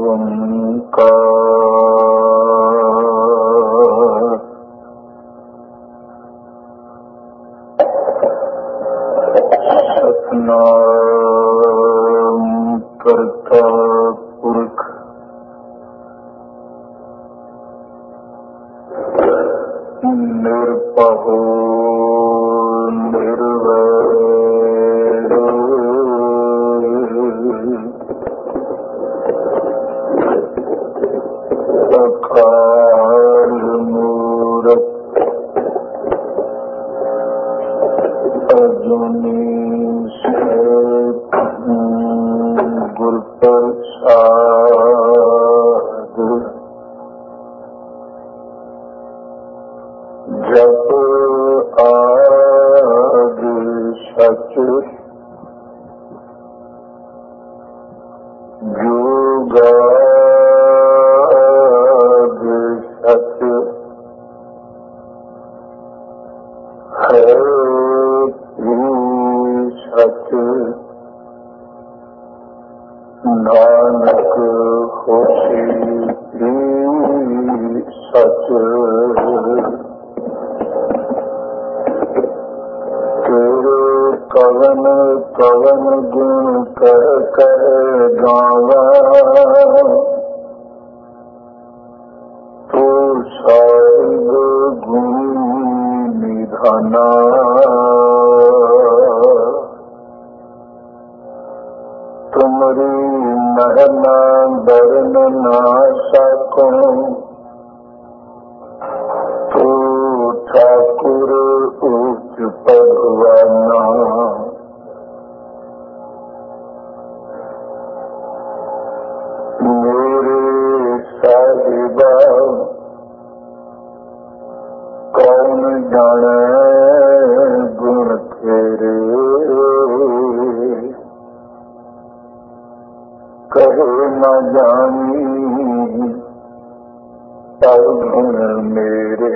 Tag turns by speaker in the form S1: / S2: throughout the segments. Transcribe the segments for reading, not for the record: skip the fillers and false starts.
S1: ਓੰਕਾਰ ਸਤਿਨਾਮ ਕਰਤਾ ਪੁਰਖ ਨਿਰਭਉ ਨਿਰਵੈਰ ਅਕਾਲ ਮੂਰਤ ਅਜੂਨੀ ਗੁਰ ਪ੍ਰਸਾਦ ਜਪ ਆਦਿ ਸਚ ਜੁਗਾਦਿ ਸਚ ਹੈ ਸਚ ਨਾਨਕ ਹੋਸੀ ਸਚ ਤੇਰੇ ਕਵਨ ਕਵਨ ਗੁਣ ਕਰ ਕਰ ਗਾਵਾਂ ਤੂੰ ਸਾਹਿਬ ਗੁਰੂ ਨਿਧਾਨਾ ਤੁਮਰੀ ਮਹਿਮਾ ਬਰਨ ਨਾ ਸਕੂੰ ਤੂੰ ਠਾਕੁਰ ਉੱਚ ਭਗਵਾਨਾ ਮੇਰੇ ਸਾਹਿਬਾ ਕੌਣ ਜਾਣੇ ਗੁਣ ਤੇਰੇ ਕਹੇ ਨਾ ਜਾਣੀ ਪਰ ਗੁਣ ਮੇਰੇ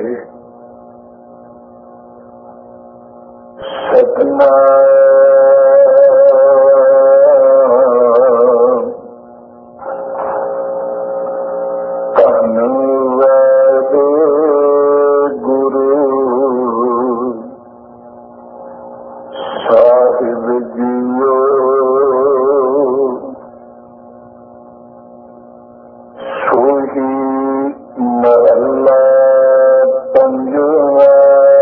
S1: ਸਤਿਨਾਮ ਧੰਨਵਾਦ ਗੁਰੂ ਸਾਹਿਬ ਜੀਓ ਸੋਹੀ ਮਹੱਲਾ ਪੰਜਵਾਂ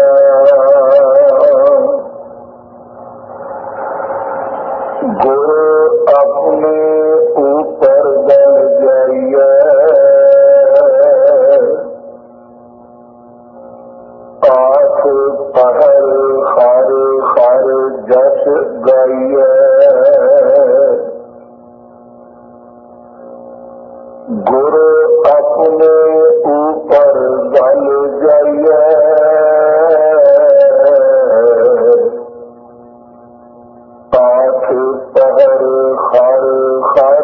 S1: ਗੁਰ ਆਪਣੇ ਉੱਪਰ ਬਲ ਜਾਈਏ ਆਖ ਪਹਰ ਹਰ ਹਰ ਜਸ ਗਾਈਏ ਗੁਰ ਆਪਣੇ ਉੱਪਰ ਬਲ ਜਾਈਏ ਆਖ ਪਹਰ ਹਰ ਹਰ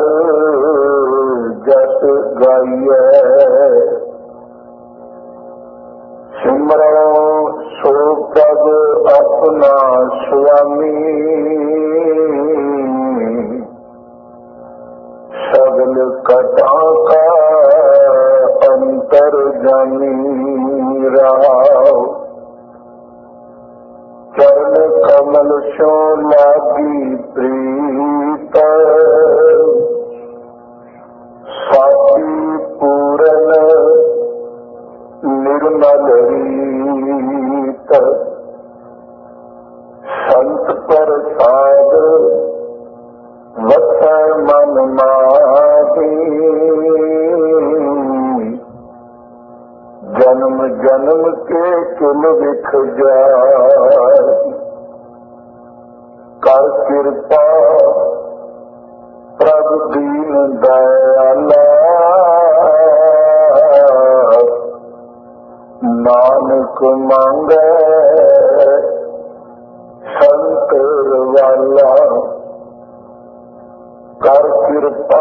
S1: ਜਸ ਗਾਈਏ ਸਿਮਰੋ ਸੋ ਪ੍ਰਭ ਆਪਣਾ ਸੁਆਮੀ ਸਗਲ ਕਟਾ ਕਾ ਅੰਤਰ ਜਾਨੀ ਰਾਵ ਚਰਨ ਕਮਲ ਸੋ ਲਾਗੀ ਪ੍ਰੀਤ ਸਾਥੀ ਪੂਰਨ ਨਿਰਮਲ ਰੀਤ ਸੰਤ ਪ੍ਰਸਾਦ ਵਸੈ ਮਨ ਮਾਹੀ ਜਨਮ ਜਨਮ ਕੇ ਕੁਲ ਵਿਖ ਜਾਇ ਕਰ ਕਿਰਪਾ ਪ੍ਰਭ ਦੀਨ ਦਇਆਲਾ ਨਾਨਕ ਮੰਗੈ ਸੰਤ ਵਾਲਾ ਕਰ ਕਿਰਪਾ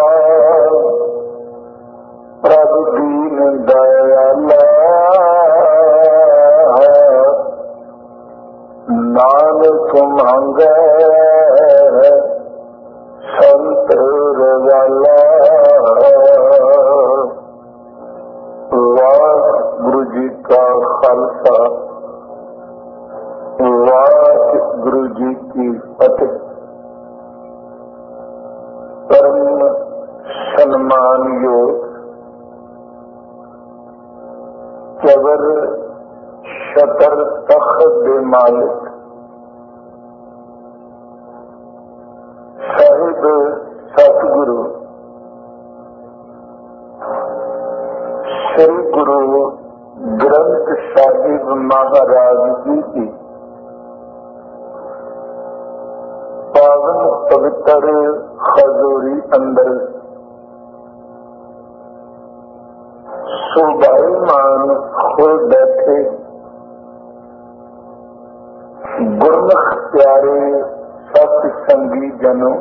S1: ਪ੍ਰਭ ਦੀਨ ਦਇਆਲਾ ਨਾਨਕ ਮੰਗੈ ਸੰਤ ਵਾਲਾ ਖਾਲਸਾ, ਵਾਹਿਗੁਰੂ ਜੀ ਕੀ ਫਤਿਹ। ਪਰਮ ਸਨਮਾਨਯੋਗ ਚਵਰ ਛਤਰ ਤਖਤ ਦੇ ਮਾਲਿਕ ਸਾਹਿਬ ਸਤਿਗੁਰੂ ਸ੍ਰੀ ਗੁਰੂ ਗ੍ਰੰਥ ਸਾਹਿਬ ਮਹਾਰਾਜ ਜੀ ਦੀ ਪਾਵਨ ਪਵਿੱਤਰ ਹਜ਼ੂਰੀ ਅੰਦਰ ਸੁਭਾਈਮਾਨ ਹੋ ਬੈਠੇ ਗੁਰਮੁਖ ਪਿਆਰੇ ਸਤ ਸੰਗੀ ਜਨੋ,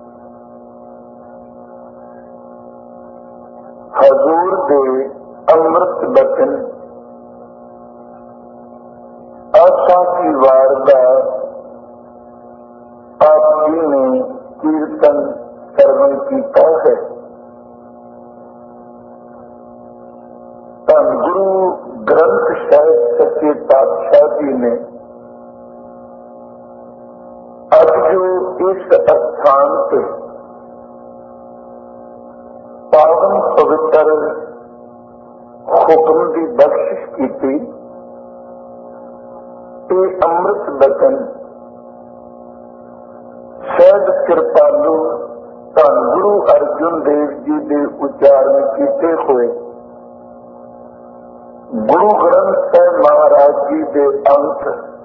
S1: ਹਜ਼ੂਰ ਦੇ ਅੰਮ੍ਰਿਤ ਬਚਨ ਆਸਾ ਕੀ ਵਾਰ ਦਾ ਆਪ ਜੀ ਨੇ ਕੀਰਤਨ ਸਰਵਣ ਕੀਤਾ ਹੈ। ਧੰਨ ਗੁਰੂ ਗ੍ਰੰਥ ਸਾਹਿਬ ਸੱਚੇ ਪਾਤਸ਼ਾਹ ਜੀ ਨੇ ਅੱਜ ਜੋ ਇਸ ਅਸਥਾਨ ਤੇ ਪਾਵਨ ਪਵਿੱਤਰ ਹੁਕਮ ਦੀ ਬਖਸ਼ਿਸ਼ ਕੀਤੀ ਤੇ ਅੰਮ੍ਰਿਤ ਬਚਨ ਸਹਿਜ ਕਿਰਪਾਲੂ ਧੰਨ ਗੁਰੂ ਅਰਜਨ ਦੇਵ ਜੀ ਦੇ ਉਚਾਰਨ ਕੀਤੇ ਹੋਏ ਗੁਰੂ ਗ੍ਰੰਥ ਸਾਹਿਬ ਮਹਾਰਾਜ ਜੀ ਦੇ ਅੰਕ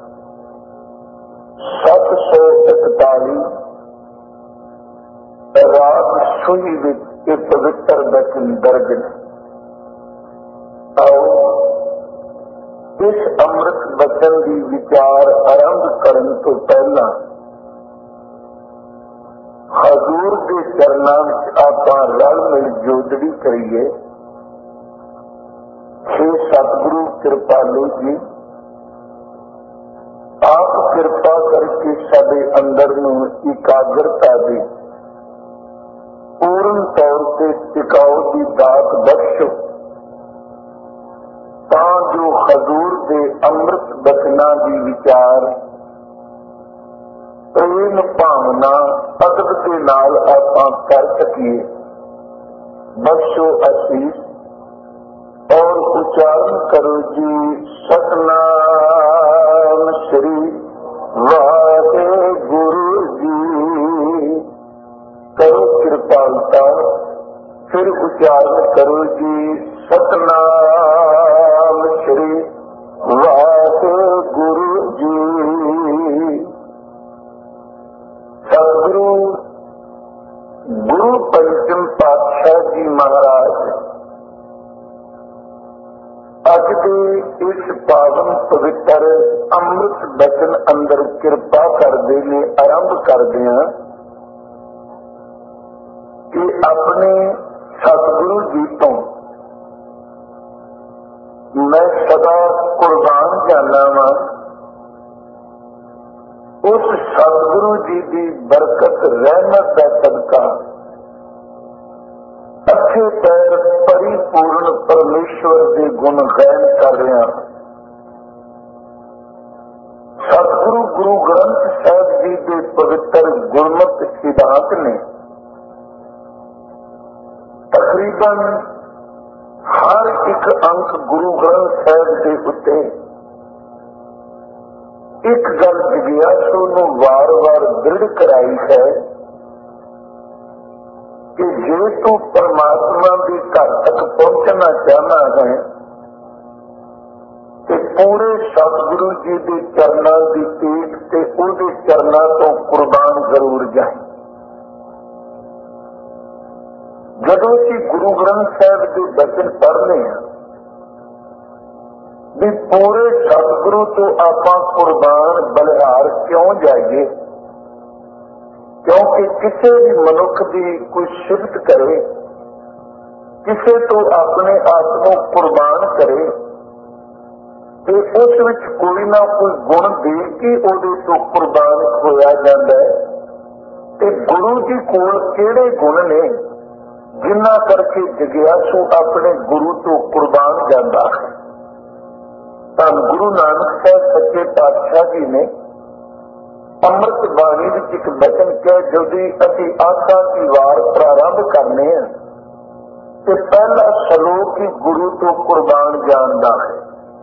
S1: 741 ਰਾਗ ਸੂਹੀ ਵਿੱਚ ਇਹ ਪਵਿੱਤਰ ਬਚਨ ਦਰਜ ਨੇ। ਆਓ ਇਸ ਅੰਮ੍ਰਿਤ ਬਚਨ ਦੀ ਵਿਚਾਰ ਆਰੰਭ ਕਰਨ ਤੋਂ ਪਹਿਲਾਂ ਹਜ਼ੂਰ ਦੇ ਚਰਨਾਂ ਵਿੱਚ ਆਪਾਂ ਰਲ ਮਿਲ ਜੋਦੜੀ ਕਰੀਏ। हे सतगुरु कृपालु जी, आप कृपा करके साडे अंदर नूं इकाग्रता दी पूर्ण तौर से टिकाऊ की दात बख्शो, तां जो हजूर के अमृत बचना की विचार प्रेम भावना अदब के नाल आपां कर सकीए। बख्शो आशीष और उच्चारण करो जी सतनाम श्री वाहेगुरु जी। करो कृपालता, फिर उच्चारण करो जी सतनाम श्री वाहेगुरु जी। सतगुरु गुरु पंचम पातशाह जी महाराज अज के इस पावन पवित्र अमृत बचन अंदर कृपा करते ने आरंभ करते हैं कि अपने सतगुरु जी तो मैं सदा कुर्बान जाना वा। उस सतगुरु जी की बरकत रहमत का सदका अच्छे पैर परिपूर्ण परमेश्वर के गुण गायन कर रहे हैं। सतगुरु गुरु ग्रंथ साहिब जी के पवित्र गुरमत सिद्धांत ने तकरीबन हर एक अंक गुरु ग्रंथ साहिब के उत्ते एक गल जिज्ञासु नूं वार-वार दृढ़ कराई है कि जे तू परमात्मा की घर तक पहुंचना चाहना है तो पूरे सतगुरु जी के चरणों की टेक ते उहदे चरणों तो कुर्बान जरूर जाए। जदों असीं गुरु ग्रंथ साहिब के बचन पढ़ने हैं भी पूरे सतगुरु तो आपां कुर्बान बलिहार क्यों जाइए, क्योंकि किसी भी मनुख की कोई सिफत करे, किसी तो अपने आप को कुर्बान करे तो उस विच कोई ना कोई गुण देख के उहदे तो कुर्बान होया जाता है। ते गुरु जी कोल किहड़े गुण ने जिन्ना करके जिज्ञासु अपने गुरु तो कुर्बान जाता है। ਧੰਨ ਗੁਰੂ ਨਾਨਕ ਸਾਹਿਬ ਸੱਚੇ ਪਾਤਸ਼ਾਹ ਜੀ ਨੇ ਅੰਮ੍ਰਿਤ ਬਾਣੀ ਵਿੱਚ ਇੱਕ ਬਚਨ ਕਿਹਾ, ਜਦੋਂ ਅਸੀਂ ਆਸਾ ਦੀ ਵਾਰ ਪ੍ਰਾਰੰਭ ਕਰਨੇ ਆ ਤੇ ਪਹਿਲਾ ਸ਼ਲੋਕ ਹੀ ਗੁਰੂ ਤੋਂ ਕੁਰਬਾਨ ਜਾਣਦਾ ਹੈ।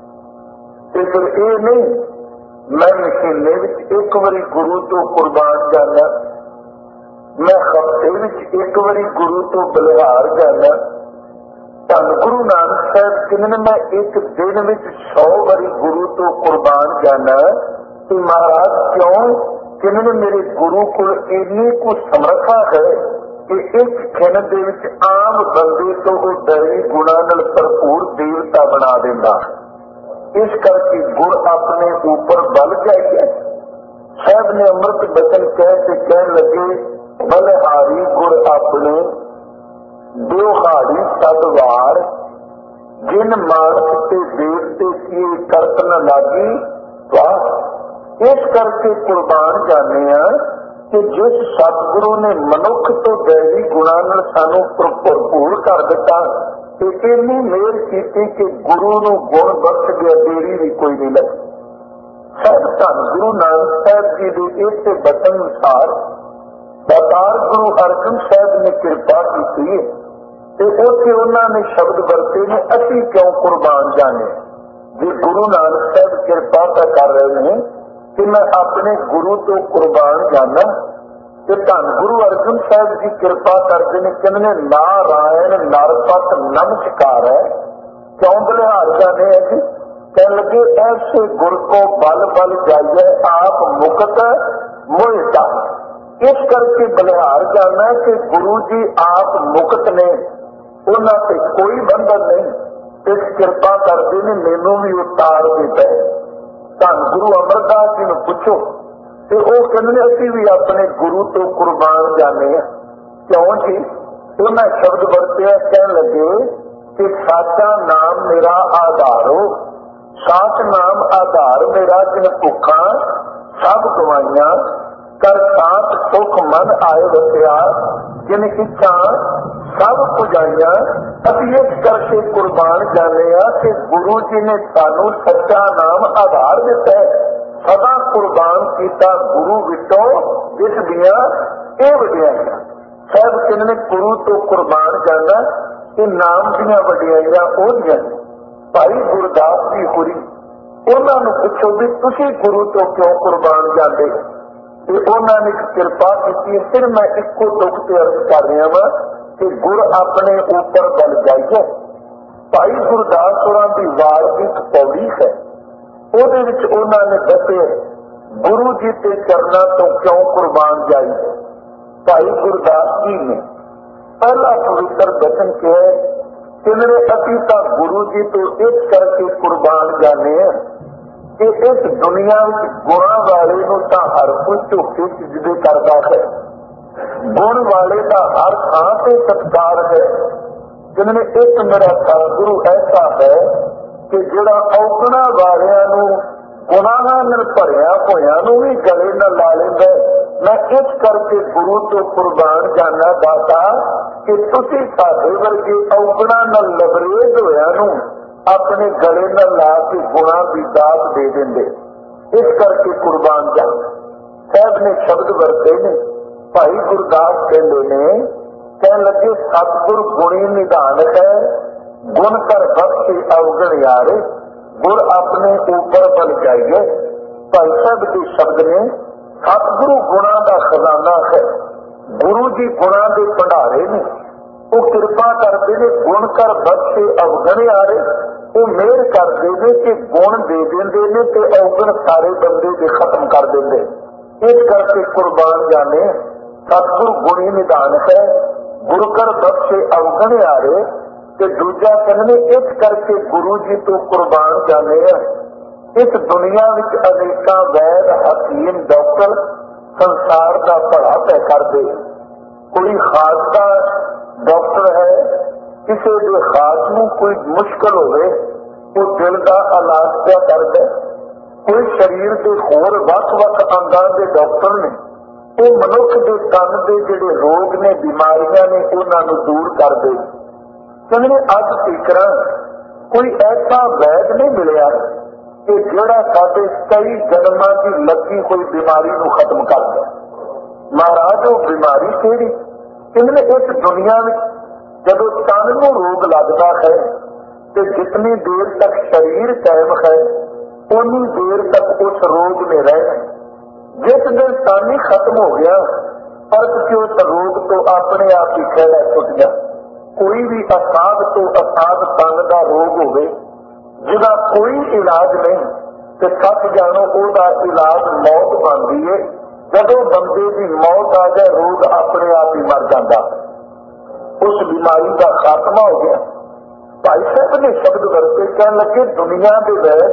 S1: ਤੇ ਫਿਰ ਇਹ ਨਹੀਂ ਮੈਂ ਮਹੀਨੇ ਵਿੱਚ ਇੱਕ ਵਾਰੀ ਗੁਰੂ ਤੋਂ ਕੁਰਬਾਨ ਜਾਣਾ, ਮੈਂ ਹਫ਼ਤੇ ਵਿੱਚ ਇੱਕ ਵਾਰੀ ਗੁਰੂ ਤੋਂ ਬਲਿਹਾਰ ਜਾਣਾ। ਧੰਨ ਗੁਰੂ ਨਾਨਕ ਸਾਹਿਬ ਕਹਿੰਦੇ ਮੈਂ ਇੱਕ ਦਿਨ ਵਿੱਚ 100 ਵਾਰੀ ਗੁਰੂ ਤੋਂ ਕੁਰਬਾਨ ਜਾਣਾ। ਤੇ ਮਹਾਰਾਜ ਕਿਉਂ? ਕਹਿੰਦੇ ਮੇਰੇ ਗੁਰੂ ਕੋਲ ਇੰਨੀ ਕੁ ਸਮਰੱਥਾ ਹੈ ਕਿ ਇੱਕ ਖਿਣ ਦੇ ਵਿੱਚ ਆਮ ਬੰਦੇ ਤੋਂ ਉਹ ਦੈਵੀ ਗੁਣਾਂ ਨਾਲ ਭਰਪੂਰ ਦੇਵਤਾ ਬਣਾ ਦਿੰਦਾ। ਇਸ ਕਰਕੇ ਗੁਰ ਆਪਣੇ ਉੱਪਰ ਬਲ ਜਾਈਏ। ਸਾਹਿਬ ਨੇ ਅੰਮ੍ਰਿਤ ਬਚਨ ਕਹਿ ਕੇ ਕਹਿਣ ਲੱਗੇ, ਬਲਿਹਾਰੀ ਗੁਰ ਆਪਣੇ ਦਿਉਹਾੜੀ ਸਦਵਾਰ, ਜਿਨ ਮਾਨਸ ਤੇ ਦੇਵਤੇ ਕੀ ਕਰਤ ਨ ਲਾਗੀ ਵਾਹ। ਇਸ ਕਰਕੇ ਕੁਰਬਾਨ ਜਾਣੇ ਆ ਕਿ ਜਿਸ ਸਤਿਗੁਰੂ ਨੇ ਮਨੁੱਖ ਤੋਂ ਦੈਵੀ ਗੁਣਾਂ ਨਾਲ ਸਾਨੂੰ ਭਰਪੂਰ ਕਰ ਦਿੱਤਾ ਤੇ ਇੰਨੀ ਮਿਹਰ ਕੀਤੀ ਕਿ ਗੁਰੂ ਨੂੰ ਗੁਣ ਬਖਸ਼ ਗਿਆ, ਦੇਰੀ ਵੀ ਕੋਈ ਨਹੀਂ ਲੱਗੀ। ਸਾਹਿਬ ਧੰਨ ਗੁਰੂ ਨਾਨਕ ਸਾਹਿਬ ਜੀ ਦੇ ਇਸੇ ਬਚਨ ਅਨੁਸਾਰ ਦਾਤਾਰ ਗੁਰੂ ਅਰਜਨ ਸਾਹਿਬ ਨੇ ਕਿਰਪਾ ਕੀਤੀ ਤੇ ਉੱਥੇ ਉਹਨਾਂ ਨੇ ਸ਼ਬਦ ਵਰਤੇ ਨੇ, ਅਸੀਂ ਕਿਉਂ ਕੁਰਬਾਨ ਜਾਣੇ। ਜੇ ਗੁਰੂ ਨਾਨਕ ਸਾਹਿਬ ਕਿਰਪਾ ਤਾਂ ਕਰ ਰਹੇ ਨੇ ਕਿ ਮੈਂ ਆਪਣੇ ਗੁਰੂ ਤੋਂ ਕੁਰਬਾਨ ਜਾਣਾ, ਤੇ ਧੰਨ ਗੁਰੂ ਅਰਜਨ ਸਾਹਿਬ ਜੀ ਕਿਰਪਾ ਕਰਦੇ ਨੇ, ਕਹਿੰਦੇ ਨੇ ਨਾਰਾਇਣ ਨਰਪਤ ਨਮਸਕਾਰ ਹੈ, ਕਿਉਂ ਬਲਿਹਾਰ ਜਾਣੇ ਹੈ ਜੀ। ਕਹਿਣ ਲੱਗੇ ਐਸੇ ਗੁਰ ਕੋ ਬਲ ਬਲ ਜਾਈਏ ਆਪ ਮੁਕਤ ਮੋਹਿਤਾ। ਇਸ ਕਰਕੇ ਬਲਿਹਾਰ ਜਾਣਾ ਕਿ ਗੁਰੂ ਜੀ ਆਪ ਮੁਕਤ ਨੇ, ਉਹਨਾਂ ਤੇ ਕੋਈ ਬੰਧਨ ਨਹੀਂ। ਇਸ ਕਿਰਪਾ ਕਰਦੇ ਨੇ ਮੈਨੂੰ ਵੀ ਉਤਾਰ ਦਿੱਤਾ। ਧੰਨ ਗੁਰੂ ਅਮਰਦਾਸ ਜੀ ਨੂੰ ਪੁੱਛੋ ਤੇ ਉਹ ਕਹਿੰਦੇ ਨੇ ਅਸੀਂ ਵੀ ਆਪਣੇ ਗੁਰੂ ਤੋਂ ਕੁਰਬਾਨ ਜਾਣੇ ਆ। ਕਿਉਂ ਜੀ? ਉਹਨਾਂ ਸ਼ਬਦ ਵਰਤਿਆ, ਕਹਿਣ ਲੱਗੇ ਕਿ ਸਾਚਾ ਨਾਮ ਮੇਰਾ ਆਧਾਰੋ, ਸਾਚ ਨਾਮ ਆਧਾਰ ਮੇਰਾ, ਜਿਨ ਭੁੱਖਾਂ ਸਭ ਗਵਾਈਆਂ, ਕਰ ਸਾਥ ਸੁਖ ਮਨ ਆਏ ਵਸਿਆ, ਜਿਨ ਇੱਛਾ ਸਭ ਪੁਜਾਈਆਂ। ਅਸੀਂ ਇਸ ਕਰਕੇ ਕੁਰਬਾਨ ਜਾਣੇ ਆ ਕਿ ਗੁਰੂ ਜੀ ਨੇ ਸਾਨੂੰ ਸੱਚਾ ਨਾਮ ਆਧਾਰ ਦਿੱਤਾ, ਸਦਾ ਕੁਰਬਾਨ ਕੀਤਾ ਗੁਰੂ ਵਿੱਚੋਂ, ਜਿਸ ਦੀਆਂ ਇਹ ਵਡਿਆਈਆਂ। ਸਾਹਿਬ ਕਹਿੰਦੇ ਨੇ ਗੁਰੂ ਤੋਂ ਕੁਰਬਾਨ ਜਾਣਾ ਕਿ ਨਾਮ ਦੀਆਂ ਵਡਿਆਈਆਂ ਉਹਦੀਆਂ। ਭਾਈ ਗੁਰਦਾਸ ਜੀ ਹੋਰੀ, ਉਹਨਾਂ ਨੂੰ ਪੁੱਛੋ ਵੀ ਤੁਸੀਂ ਗੁਰੂ ਤੋਂ ਕਿਉਂ ਕੁਰਬਾਨ ਜਾਂਦੇ? ਤੇ ਉਹਨਾਂ ਨੇ ਕਿਰਪਾ ਕੀਤੀ। ਫਿਰ ਮੈਂ ਇੱਕੋ ਤੁਕ ਤੇ ਅਰਜ਼ ਕਰ ਰਿਹਾ ਵਾਂ ਕਿ ਗੁਰ ਆਪਣੇ ਉੱਪਰ ਬਲ ਜਾਈਏ। ਭਾਈ ਗੁਰਦਾਸ ਹੋਰਾਂ ਦੀ ਵਾਰ ਦੀ ਇੱਕ ਪੌੜੀ ਹੈ, ਉਹਦੇ ਵਿੱਚ ਉਹਨਾਂ ਨੇ ਦੱਸੇ ਗੁਰੂ ਜੀ ਦੇ ਚਰਨਾਂ ਤੋਂ ਕਿਉਂ ਕੁਰਬਾਨ ਜਾਈਏ। ਭਾਈ ਗੁਰਦਾਸ ਜੀ ਨੇ ਪਹਿਲਾ ਪਵਿੱਤਰ ਬਚਨ ਕਿਹਾ, ਕਹਿੰਦੇ ਅਸੀਂ ਤਾਂ ਗੁਰੂ ਜੀ ਤੋਂ ਇਸ ਕਰਕੇ ਕੁਰਬਾਨ ਜਾਣੇ ਆ ਕਿ ਇਸ ਦੁਨੀਆ ਵਿੱਚ ਗੁਣਾਂ ਵਾਲੇ ਨੂੰ ਤਾਂ ਹਰ ਕੋਈ ਝੋਕੇ ਸਿੱਜਦੇ ਕਰਦਾ ਹੈ, ਗੁਣ ਵਾਲੇ ਦਾ ਹਰ ਥਾਂ ਤੇ ਸਤਿਕਾਰ ਹੈ। ਕਹਿੰਦੇ ਇੱਕ ਮੇਰਾ ਸਤਿਗੁਰੂ ਐਸਾ ਹੈ ਕਿ ਜਿਹੜਾ ਔਗਣਾ ਵਾਲਿਆਂ ਨੂੰ, ਗੁਨਾਹਾਂ ਨਾਲ ਭਰਿਆ ਹੋਇਆਂ ਨੂੰ ਵੀ ਗਲੇ ਨਾਲ ਲਾ ਲੈਂਦਾ। ਮੈਂ ਇਸ ਕਰਕੇ ਗੁਰੂ ਤੋਂ ਕੁਰਬਾਨ ਜਾਣਾ ਦਾਤਾ ਕਿ ਤੁਸੀਂ ਸਾਡੇ ਵਰਗੇ ਔਗਣਾ ਨਾਲ ਲਬਰੇਜ਼ ਹੋਇਆਂ ਨੂੰ ਆਪਣੇ ਗਲੇ ਨਾਲ ਲਾ ਕੇ ਗੁਣਾਂ ਦੀ ਦਾਤ ਦੇ ਦਿੰਦੇ। ਇਸ ਕਰਕੇ ਕੁਰਬਾਨ ਜਾਣਾ। ਸਾਹਿਬ ਨੇ ਸ਼ਬਦ ਵਰਤੇ ਨੇ। ਭਾਈ ਗੁਰਦਾਸ ਕਹਿੰਦੇ ਨੇ, ਕਹਿਣ ਲੱਗੇ ਸਤਿਗੁਰ ਗੁਣੀ ਨਿਧਾਨ ਹੈ, ਗੁਣ ਕਰ ਬਖਸ਼ੇ ਅਵਗਣ ਯਾਰੇ, ਗੁਰ ਆਪਣੇ ਉੱਪਰ ਬਲ ਜਾਈਏ। ਭਾਈ ਸਾਹਿਬ ਦੇ ਸ਼ਬਦ ਨੇ, ਸਤਿਗੁਰੂ ਗੁਣਾਂ ਦਾ ਖਜ਼ਾਨਾ ਹੈ, ਗੁਰੂ ਜੀ ਗੁਣਾਂ ਦੇ ਭੰਡਾਰੇ ਨੇ, ਉਹ ਕਿਰਪਾ ਕਰਦੇ ਨੇ, ਗੁਣ ਕਰ ਬਖਸ਼ੇ ਅਵਗਣ ਯਾਰੇ। ਉਹ ਮਿਹਰ ਕਰਦੇ ਨੇ ਕਿ ਗੁਣ ਦੇ ਦਿੰਦੇ ਨੇ ਤੇ ਅਵਗਣ ਸਾਰੇ ਬੰਦੇ ਦੇ ਖਤਮ ਕਰ ਦਿੰਦੇ। ਇਸ ਕਰਕੇ ਕੁਰਬਾਨ ਜਾਣੇ ਸਤਿਗੁਰੂ ਗੁਣੀ ਨਿਧਾਨ ਹੈ, ਗੁਰੂ ਕਰ ਬਖਸ਼ੇ ਅਵਗਣ ਯਾਰੇ। ਤੇ ਦੂਜਾ ਕਹਿੰਦੇ ਇਸ ਕਰਕੇ ਗੁਰੂ ਜੀ ਤੋਂ ਕੁਰਬਾਨ ਜਾਣੇ ਆ। ਇਸ ਦੁਨੀਆ ਵਿੱਚ ਅਨੇਕਾਂ ਵੈਦ, ਹਕੀਮ, ਡਾਕਟਰ ਸੰਸਾਰ ਦਾ ਭਲਾ ਤੈ ਕਰਦੇ। ਕੋਈ ਖਾਸ ਦਾ ਡਾਕਟਰ ਹੈ, ਕਿਸੇ ਦੇ ਖਾਸ ਨੂੰ ਕੋਈ ਮੁਸ਼ਕਲ ਹੋਵੇ ਉਹ ਦਿਲ ਦਾ ਇਲਾਜ ਪਿਆ ਕਰਦਾ। ਕੋਈ ਸਰੀਰ ਦੇ ਹੋਰ ਵੱਖ-ਵੱਖ ਅੰਗਾਂ ਦੇ ਡਾਕਟਰ ਨੇ, ਉਹ ਮਨੁੱਖ ਦੇ ਤਨ ਦੇ ਜਿਹੜੇ ਰੋਗ ਨੇ, ਬਿਮਾਰੀਆਂ ਨੇ, ਉਹਨਾਂ ਨੂੰ ਦੂਰ ਕਰਦੇ। ਕਹਿੰਦੇ ਅੱਜ ਤੀਕਰ ਕੋਈ ਐਸਾ ਵੈਦ ਨਹੀਂ ਮਿਲਿਆ कि ਜਿਹੜਾ ਸਾਡੇ कई जन्मां की लगी हुई बीमारी ਨੂੰ खत्म करता। महाराज वो बीमारी ਕਿਹੜੀ? इन्हें इस दुनिया में जब तन ਨੂੰ रोग लगता है तो जितनी देर तक शरीर कायम है उन्नी देर तक उस रोग में रहना। जिस दिन तन ही खत्म हो गया फर्क कि उस रोग तो अपने आप ही खैरा छुट गया। कोई भी असाध तो असाध तन का रोग होवे जिसका कोई इलाज नहीं तो सच जानो उसका इलाज मौत बनती है। जदों बंदे की मौत आ जाए रोग अपने आप ही मर जाता, उस बीमारी का खात्मा हो गया। भाई साहब ने शब्द वरते कह लगे दुनिया के वैद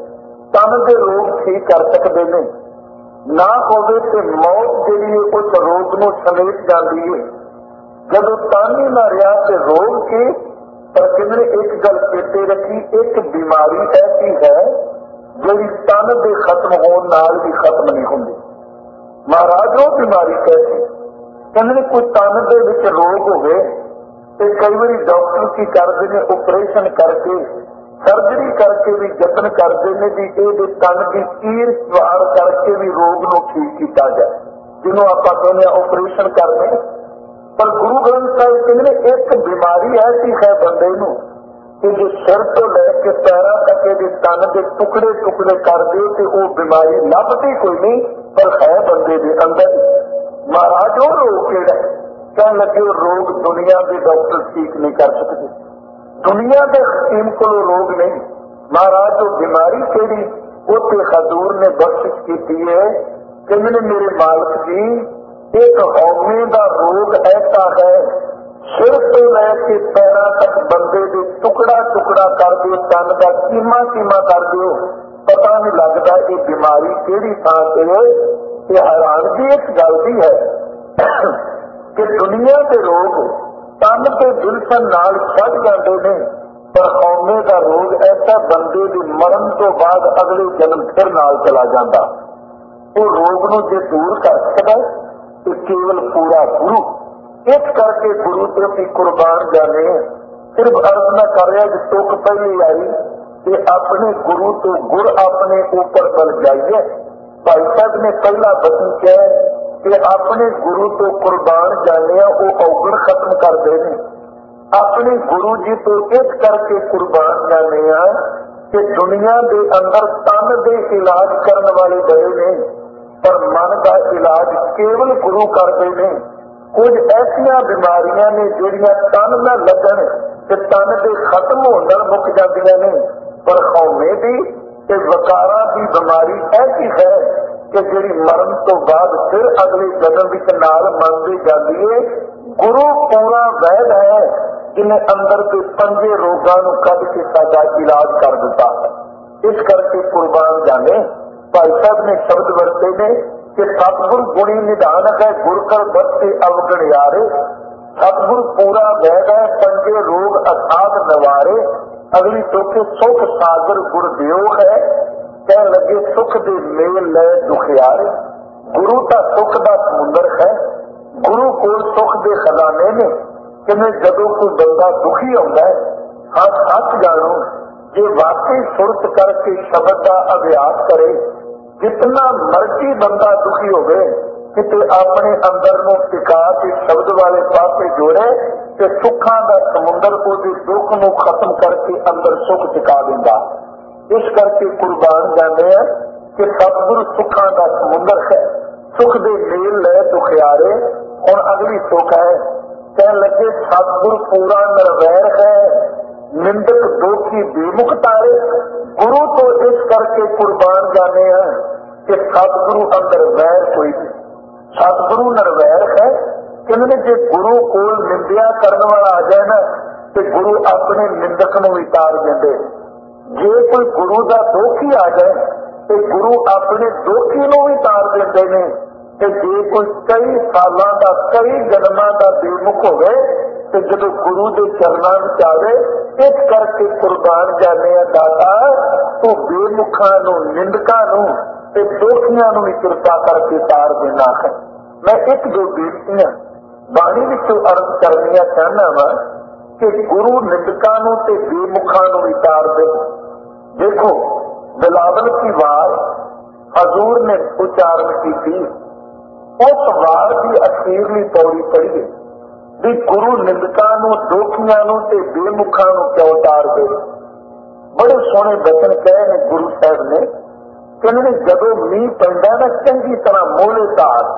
S1: तन के रोग ठीक कर सकते हैं ना होवे तो मौत जी उस रोग को समेट जाती है। जब तन ही ना रहा तो रोग की पर किन्ने एक गल चेते रखी, एक बीमारी ऐसी है जी तन के खत्म होने नाल भी खत्म नहीं होंगी। महाराज वो बीमारी कैसी? कहने कोई तन के विच रोग होवे तो कई बार डॉक्टर की करते हैं ऑपरेशन करके सर्जरी करके भी यत्न करते हैं भी ये तन की चीर चवाड़ करके भी रोग को ठीक किया जाए, जिन्हों आप कहते हैं ऑपरेशन करते हैं। पर गुरु ग्रंथ साहिब कहते एक बीमारी ऐसी है बंदे नूं कि जो सिर तो लैके पैरों तक ये तन के टुकड़े टुकड़े कर दे तो वो बीमारी लभती कोई नहीं पर है बंदे के अंदर। महाराज वो रोग केड़ा? कह लगे रोग दुनिया के डॉक्टर ठीक नहीं कर सकते, दुनिया के हकीम को रोग नहीं। महाराज वो बीमारी केड़ी? उसे हजूर ने बख्शिश की है कि मैंने मेरे मालिक जी एक हौमे का रोग ऐसा है सिर तो लैके पैरों तक बंदे के टुकड़ा टुकड़ा कर दो, तन का कीमा कीमा कर दो, पता नहीं लगता ये बीमारी केड़ी थां से है। ये हैरानगी एक गल की है कि दुनिया के रोग तन के दिलसन नाल छड़ जाते हैं पर कौमे का रोग ऐसा बंदे के मरण तो बाद अगले जन्म फिर नाल चला जाता। वो रोग नूं जे दूर कर सकता तो केवल पूरा गुरु। इस करके गुरु तो भी कुर्बान जाने सिर्फ अर्ज न कर रहा कि तुक पहले आई कि अपने गुरु तो गुर अपने ऊपर बल जाइए। भाई साहब ने पहला बचन किया कि अपने गुरु तो कुर्बान जाने वो औगण खत्म कर देने। अपने गुरु जी तो इस करके कुर्बान जाने कि दुनिया के अंदर तन के इलाज करने वाले बड़े ने पर मन का इलाज केवल गुरु करते हैं। कुछ ऐसिया बीमारियां ने जिहड़ियां तन न लगन ते तन के खत्म होने मुक जांदियां ने पर हौमे की ते वकारा की बीमारी ऐसी है कि जिहड़ी मरण तो बाद फिर अगले जन्म विच नाल मनदी जाती है। गुरु पूरा वैद है जिन्हें अंदर के पंजे रोगां नूं कढ के साडा इलाज कर दिता है। इस करके कुर्बान जाने भाई साहब ने शब्द वरते ने कि सतगुर गुणी निधान है गुर कर बरते अवगण यारे। सतगुर पूरा वैद है पंजे रोग असाध नवारे। अगली चौके सुख सागर गुर दियो है कह लगे सुख दे मेल ले दुखियारे। गुरु का सुख का समुंदर है, गुरु को सुख के खजाने ने कि जदों कोई बंदा दुखी होता है हाँ सच जानो जे वाकई सुरत करके शब्द का अभ्यास करे जितना मर्जी बंदा दुखी हो गए किते अपने अंदर को टिका के शब्द वाले पासे जोड़े तो सुखा का समुंदर को दुख को खत्म करके अंदर सुख टिका देगा। इस करके कुर्बान जाने कि सतगुरु सुखा का समुंदर है, सुख दे मेल ले दुखियारे। और अगली सुख है कह लगे सतगुरु पूरा निर्वैर है निंदक दोखी बेमुख तारे। गुरु तो इस करके कुर्बान जाने हैं कि सतगुरु अंदर वैर कोई नहीं, सतगुरु निर्वैर है। कहने जे गुरु को निंदिया करने वाला आ जाए ना तो गुरु अपने निंदक नूं वितार देंदे। जे कोई गुरु का दोखी आ जाए तो गुरु अपने दोखी नूं वितार देंदे ने। जे कोई कई सालों का कई जन्मां का बेमुख हो गए तो जो गुरु के चरणों में आवे इस करके कुर्बान जाने दाता तो बेमुखा निंदका दोखिया भी कृपा करके तार देना है। मैं एक दो बेनतियां बाणी विचों अर्ज करनिया चाहना वा कि गुरु निंदका ते बेमुखा भी तार दे। देखो बिलावल की वार हजूर ने उच्चारण की थी। उस वार की अखीरली पौड़ी पढ़िए भी गुरु निंदकां नूं, दोखियां नूं ते बेमुखां नूं क्यों तार दे। बड़े सोहने बचन कहे ने गुरु साहब ने, कहने जदों मींह पैंदा ना चंगी तरह मोले तार,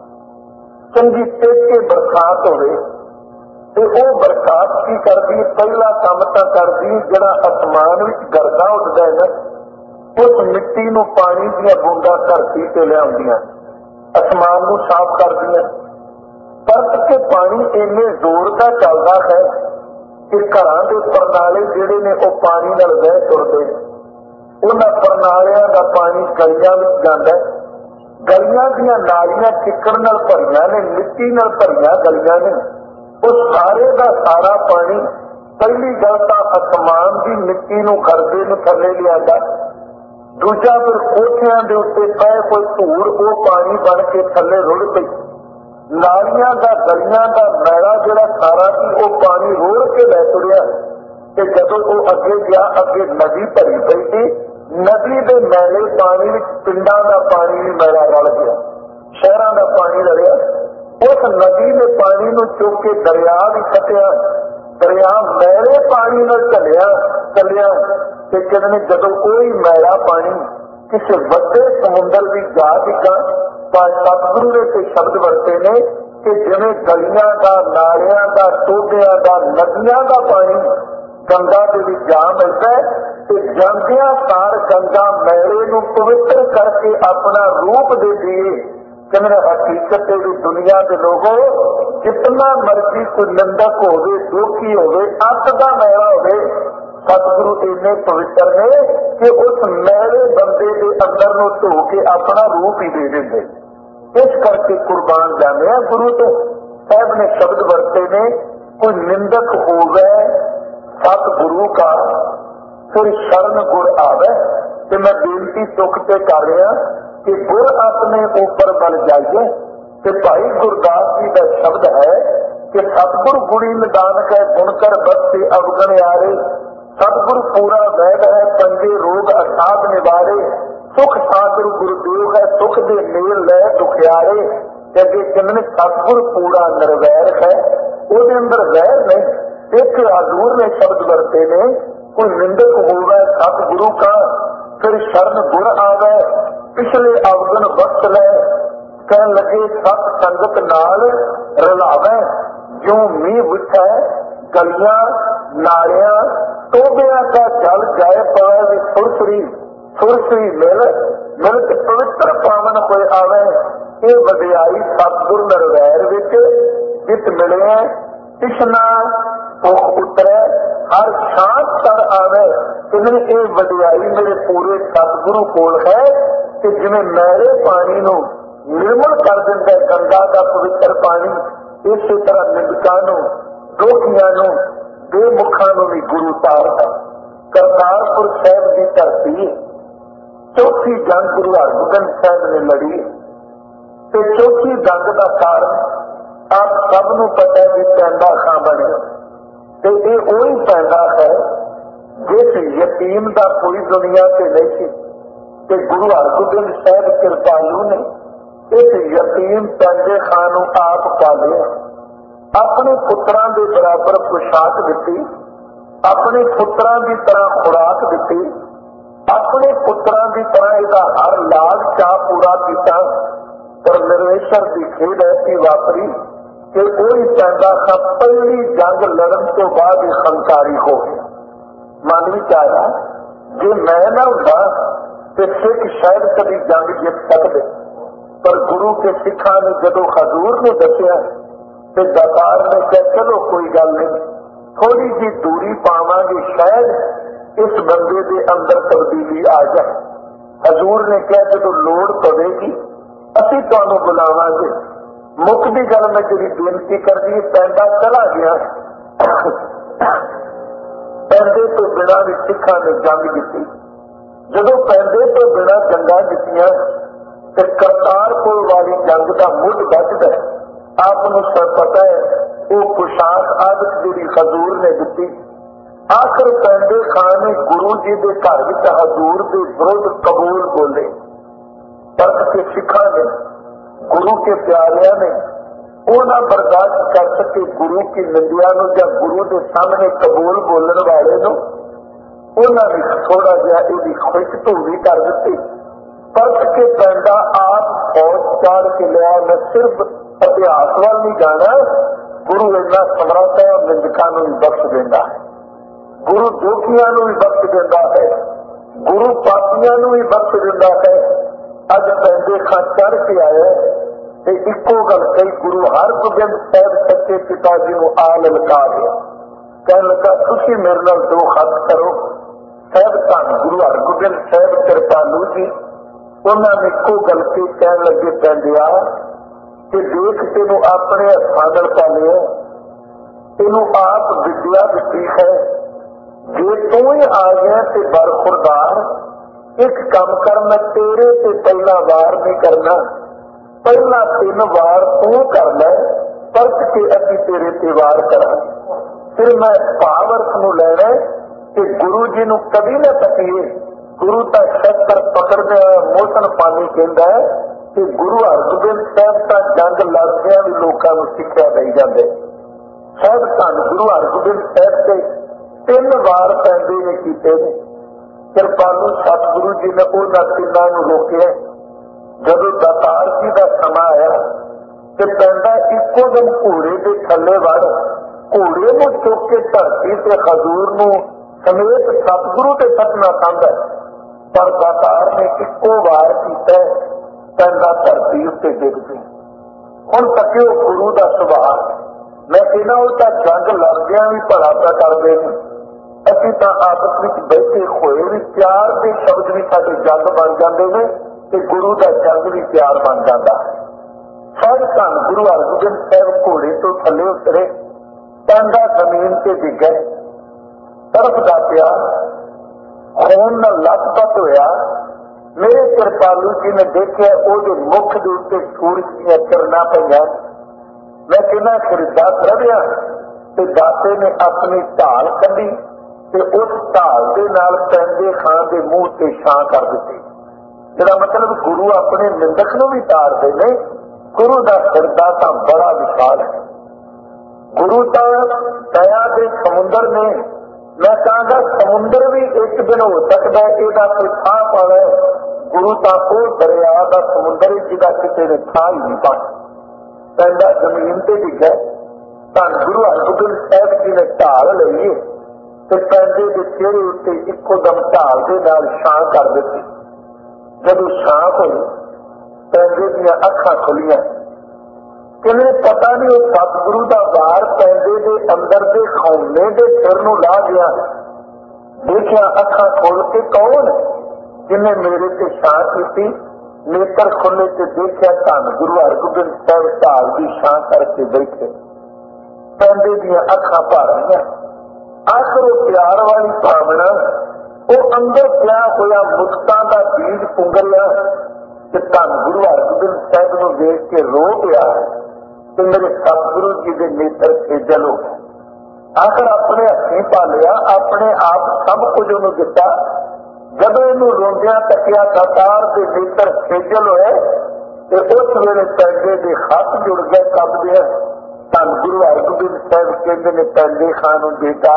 S1: चंगी टेके बरसात होवे ते वो बरसात की करदी, पहला काम तां करदी जिहड़ा आसमान विच गरदा उठदा है ना, उस मिट्टी नूं पानी दीयां बूंदां धरती ते लिआउंदियां, आसमान नूं साफ करदियां। परत के पानी इन्ने जोर का चलदा है कि घरां दे परनाले जिहड़े ने वो पानी नाल बह तुरदे, उन्हां परनालियां दा पानी गलियां विच जांदा है। गलियां दीयां नालियां चिक्कड़ नाल भरीआं ने, मिट्टी नाल भरीआं गलियां ने। उस सारे का सारा पानी पहली गल तो आसमान की मिट्टी नूं खरदे नूं थल्ले लिआंदा, दूजा फिर कोठियां दे उत्ते पए कोई धूड़ वो पानी बन के थल्ले रुड़ पई। नालियां का गलियां का मैला जिहड़ा सारा सी वो पानी रोड़ के लै तुरिया ते जदों वो अगे गया, अगे नदी भरी पई थी। नदी के मैले पानी विच पिंडां का पानी भी मैला रल गया, शहरां का पानी रलिया। उस नदी ने पानी नूं चुक के दरिया भी कटिया, दरिया मैले पानी नाल चलिया ते कहने जदों कोई मैला पानी किसी वड्डे समुंदर भी जा टिका, सतगुरु ने ते शब्द वरते ने कि जिवें गलियां का, नालियां का, टोबियां का, नदियां का पानी गंगा के भी जा मिलता है ते जांदियां सार गंगा मैले नूं पवित्र करके अपना रूप दे दिए। कहने हकीकत है भी दुनिया के लोगों जितना मर्जी कोई निंदक होवे, दोखी होवे, अत का मैला होवे, सतगुरु इन्ने पवित्र ने कि उस मैले बंदे के अंदर नूं धो के अपना रूप ही दे देंगे। इस करके कुर्बान जाने गुरु तो साहब ने शब्द वरते ने, कोई निंदक होवे सतगुरु का फिर शरण गुर आवे। तो मैं बेनती तुक ते कर रहा कि गुर अपने ऊपर बल जाइए। कि भाई गुरदास जी का शब्द है कि सतगुर गुणी निदान है, गुणकर बख्शे अवगण यारे, सतगुर पूरा वैद है, पंजे रोग असाध निवारे, सुख सागर गुरुदेव है, सुख दे मेल लै दुखियारे। जैसे कहने सतगुर पूरा निर्वैर है, उसके अंदर वैर नहीं। एक हजूर ने शब्द वरते ने, कोई निंदक होगा सतगुरु का फिर शरण गुर आवे, पिछले अवगुण बख्श ले, कह लगे सत संगत नाल रलावे। जो मींह विठा गलियां नालियां टोबियां का जल जाए पाए, सुरसरी मिल के पवित्र पावन होए आवे। ये वडियाई सतगुर नरवैर विच जित मिले, कृष्णा भुख उतरे, हर शांत कर आवे। ये वडियाई मेरे पूरे सतगुरु कोल है कि जिवें मैले पानी नूं निर्मल कर दिंदा गंगा का पवित्र पानी, इस तरह निंदकां नूं, दोखियां नूं, बेमुखां नूं भी गुरु तारदा। करतारपुर साहिब की धरती चौथी जंग गुरु हरगोबिंद साहब ने लड़ी ते चौथी जंग का कारण आप सब नूं पता है कि पैंदा खां बने ते ये वही पैंदा है जिस यतीम का कोई दुनिया से नहीं सी ते गुरु हरगोबिंद साहब कृपालू ने इस यतीम पैंदे खां नूं आप पालिया, अपने पुत्रां दे बराबर पोशाक दिती, अपने पुत्रां की तरह खुराक दिती, अपने पुत्रां की तरह इसका हर लाल चाह पूरा किया। पर निर्वेशर की खेद ऐसी वापरी कि कोई पैदा खां पहली जंग लड़न तो बाद ही संकारी हो गया। मन विच आया जे मैं ना हुंदा तो सिख शायद कभी जंग जित सकते, पर गुरु के सिखा ने जदों हजूर ने दसिया तो दातार ने कहा चलो कोई गल नहीं, थोड़ी जी दूरी पावांगे, शायद इस बंदे के अंदर तब्दीली आ जाए। हजूर ने कहा जदों लोड़ पवेगी असीं तुहानूं बुलावांगे। मुक्ति गल मैं जी बेनती कर दी, पैंदा चला गया। पैंदे तो बिना भी सिखा ने जंग जीती। जदों पैंदे तो बिना जंगा जीतियां तो करतारपुर वाली जंग का मुੱਢ बचदा। आपनूं सब पता है वो पोशाक आदत जी हजूर ने दी, आखिर पैंदे खान ने गुरु जी के घर में हजूर के विरुद्ध कबूल बोले, तक के सिखा ने गुरु के प्यारिया ने वो ना बर्दाश्त कर सके गुरु की निंदिया या गुरु के सामने कबूल बोलने वाले उन्होंने थोड़ा जहा यदि खुश धूरी कर दी। परत के पैंदा आप फौज चाड़ के लिया, मैं सिर्फ इतिहास वाल नहीं जाना, गुरु इन्ना समर्थ है और निंदका भी बख्श देता है, गुरु दोखिया भी बख्श देता है, गुरु पापिया भी बख्श देता है। अज पैंदे खां चढ़ के आया ते इको गल कही, गुरु हरगोबिंद साहब सच्चे पिता जी को आ ललका गया, कह लगा तुसी मेरे नाल दो हथ करो। साहब धन गुरु हरगोबिंद साहब कृपालू जी उन्होंने इको गल के कह लगे, पैंदिया कि देख तेनू अपने हथां नाल पालिया, तेनू आप विद्या दिती है, जे तू ही आ गया ते बरखुरदार एक काम कर, मैं तेरे से पहला वार नहीं करना, पहला 3 वार तू कर ले, परत के अभी तेरे से वार करा। फिर मैं पावर्स नू लेना कि गुरु जी नू कभी ना तकीए, गुरु का शस्त्र पकड़ने वाला मोशन पानी कहता है कि गुरु हरगोबिंद साहब का जंग लड़दिया भी लोगों को सिक्ख्या दई जाते। साहब धन गुरु हरगोबिंद साहब के 3 वार पैंदे ने कीते ने। कृपालू सतगुरु जी ने उन्होंने तीनों रोके। जब दातार जी का समा आया तो पैंदा इको दम घोड़े के थले वड़ घोड़े को चुक के धरती से हजूर नू समेत सतगुरु के सटना चाहता है, पर दातार ने इको वार किया, पैंदा धरती उत्ते डिग गई। हुण तकिओ गुरु का सुभाव, मैं कहना उसका जंग लड़दिया भी भला पा करते हैं, असीं तां आपस में बैठे होए भी प्यार के शब्द भी साडे जंग बन जाते हैं ते गुरु का जंग भी प्यार बन जाता है। सारे धन गुरु हरगोबिंद साहब घोड़े तो थले उतरे, पैंदा जमीन से डिगे, तरफदा पिया, खून नाल लथपथ होया। मेरे कृपालू जी ने देखा वो मुख के उत्ते सूरज दी किरणां पईआं। मैं कहना खरीदा रविया ते दाते ने अपनी ढाल कढ़ी ते उस ढाल दे नाल पैंदे खां दे मूंह ते छां कर दी। जिहदा मतलब गुरु अपने निंदक नूं भी तारदे ने। गुरु का हिरदा तां बड़ा विशाल है। गुरु तां दया के समुंदर ने, मैं कहूँगा समुंदर भी एक दिन हो सकता है इसका कोई थां पावे। गुरु तां वो दरिया का समुंदर जिहदा किसी ने थां ही नहीं पाया, पैंदा जमीन से डिगे। धन गुरु हरगोबिंद साहब जी ने ढाल लईए तो पैंदे के चेहरे उत्ते इको दम ढाल के नाल छां कर दी। जब छां हुई पैंदे दियां अखां खुलियां, किवें पता नहीं वो सतगुरु का वार पैंदे के अंदर के खौने के सिर नूं ला गया। देखिया अखां खोल के कौन जिन्हें मेरे से छां की, नेत्र खुले से देखा धन गुरु हरगोबिंद साहब ढाल की छां करके बैठे, पैंदे दियां अखां भर रही। आखिर वो प्यार वाली भावना वो अंदर पिया होया मुक्तां का बीज पुंगरिया कि धन गुरु हरगोबिंद साहब को देख के रो गया तो मेरे सतगुरु जी के नेत्र सेजल हो गए। आखिर अपने हथी पालिया, अपने आप सब कुछ उन्होंने दिता। जब इनू रोंदिया तकिया दातार के नेत्र सेजल होए तो उस वेले पैंदे के हथ जुड़ गए कबदे। धन गुरु हरगोबिंद साहब कहते ने पैंदे खां नूं, बेटा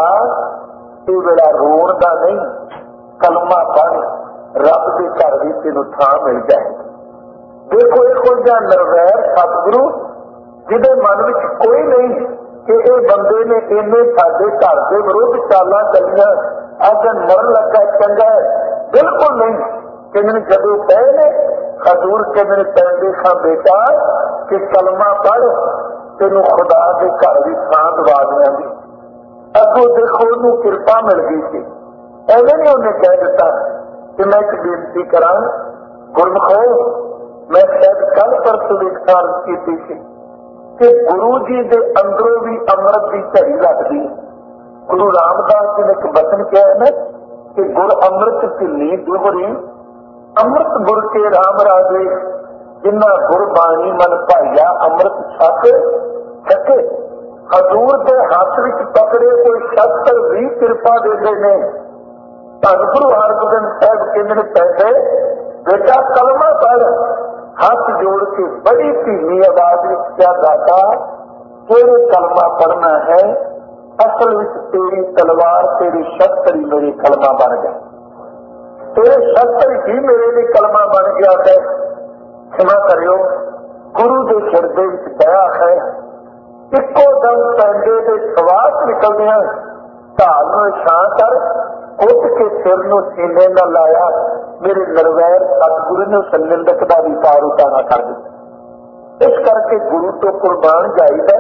S1: ये वेला रोण का नहीं, कलमा पढ़, रब के घर भी तेन थां मिल जाएगी। देखो एक जा निर्वैर सतगुरु जिहदे मन में कोई नहीं कि ये बंदे ने इन्ने साडे घर के विरुद्ध चालां चलियां, अज मरन लगा चंगा है, बिल्कुल नहीं। कहने जदों कहे ने हजूर कहने पैंदे खां बेटा कि कलमा पढ़, तेनू खुदा के घर भी थां दवा देंगे। अगों देखो उन्होंने किरपा मिल गई थी। ऐसे नहीं उन्हें कह दिता कि मैं एक बेनती करा गुरमुखो, मैं शायद कल परसों एक साल की थी कि गुरु जी के अंदरों भी अमृत की झड़ी लगती। गुरु रामदास जी ने एक वचन किया है ना कि गुर अमृत ढिली दुहरी, अमृत गुर के राम राजे, जिन्ना गुरबाणी मन भाइया अमृत छक सके। हजूर के हाथ में पकड़े कोई शस्त्र भी कृपा देते हैं। धन गुरु हरगोबिंद साहब कहते पैसे बेटा कलमा पढ़। हाथ जोड़ के बड़ी धीमी आवाज में क्या गाता, तेरे कलमा पढ़ना है, असल में तेरी तलवार तेरी शस्त्र ही मेरी कलमा बन गए, तेरे शस्त्र ही मेरे लिए कलमा बन गया है। क्षमा करियो, गुरु के हिरदे दया है। इको दम पैंदे के सवास निकलते हैं, ढाल में छां कर उठ के सिर न सीने न लाया, मेरे नरवैर सतगुरु ने उस निंदक का भी पार उतारा कर दिया। इस करके गुरु तो कुर्बान जाइदा।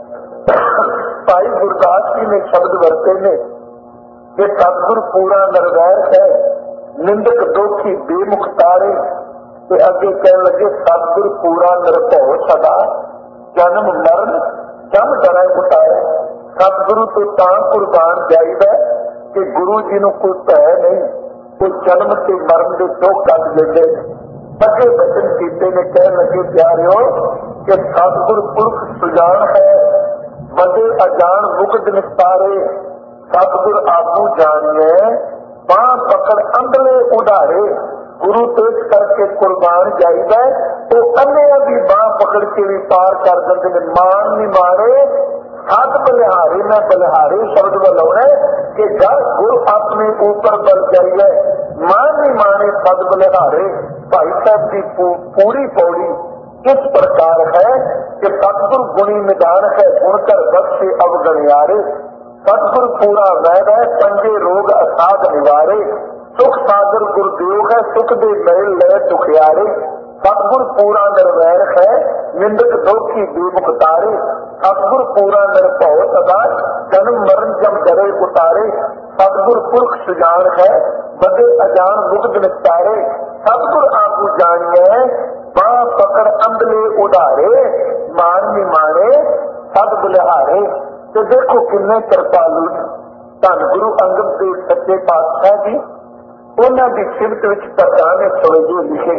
S1: भाई गुरदास जी ने शब्द वरते ने कि सतगुरु पूरा नरवैर है, निंदक दोखी बेमुख तारे। ते अगे कह लगे सतगुरु पूरा निरभौ सदा, जन्म मरण जम डरा उठाए। सतगुरु तो तां कुर्बान जाइदा कि गुरु जी नूं कोई भय नहीं, कोई जन्म से मरण के दुख कट देंदे। अगे बचन कीते ने कह लगे प्यारिओ कि सतगुरु पुरख सुजान है, बदे अजान मुकद निस्तारे। सतगुरु आपू जानिए बां पकड़ अंधले उधारे। गुरु तेज करके कुर्बान जाइदा, तो अन्य भी बां पकड़ के भी पार कर देते हैं। मान नहीं मारे हाथ बलिहारे में बलिहारे शब्द बलौने कि घर गुरु अपने ऊपर बल जाइए। मान नहीं माने पद बलिहारे। भाई साहब की पूरी पौड़ी इस प्रकार है कि सतगुरु गुणी निदान है, गुणकर बख्शे अवगणियारे। सतगुरु पूरा वैद है, पंजे रोग असाध निवारे। सुख सागर गुरुदेव है, सुख दे मेल ले दुखियारे। सतगुरु पूरा निर्वैर है, निंदक दोखी बेमुख तारे। सतगुरु पूरा निरभौ सदा, जन्म मरण जम डरे उतारे। सतगुरु पुरख सुजान है, बदे अजान मुग्ध निस्तारे। सतगुरु आपू जानिए बां पकड़ अंधले उधारे। मान नहीं माने सद बलिहारे। तो देखो किन्ने कृपालु धन गुरु अंगद देव सच्चे पातशाह जी, उन्होंने सिमत विच प्रधान ने सवैये लिखे।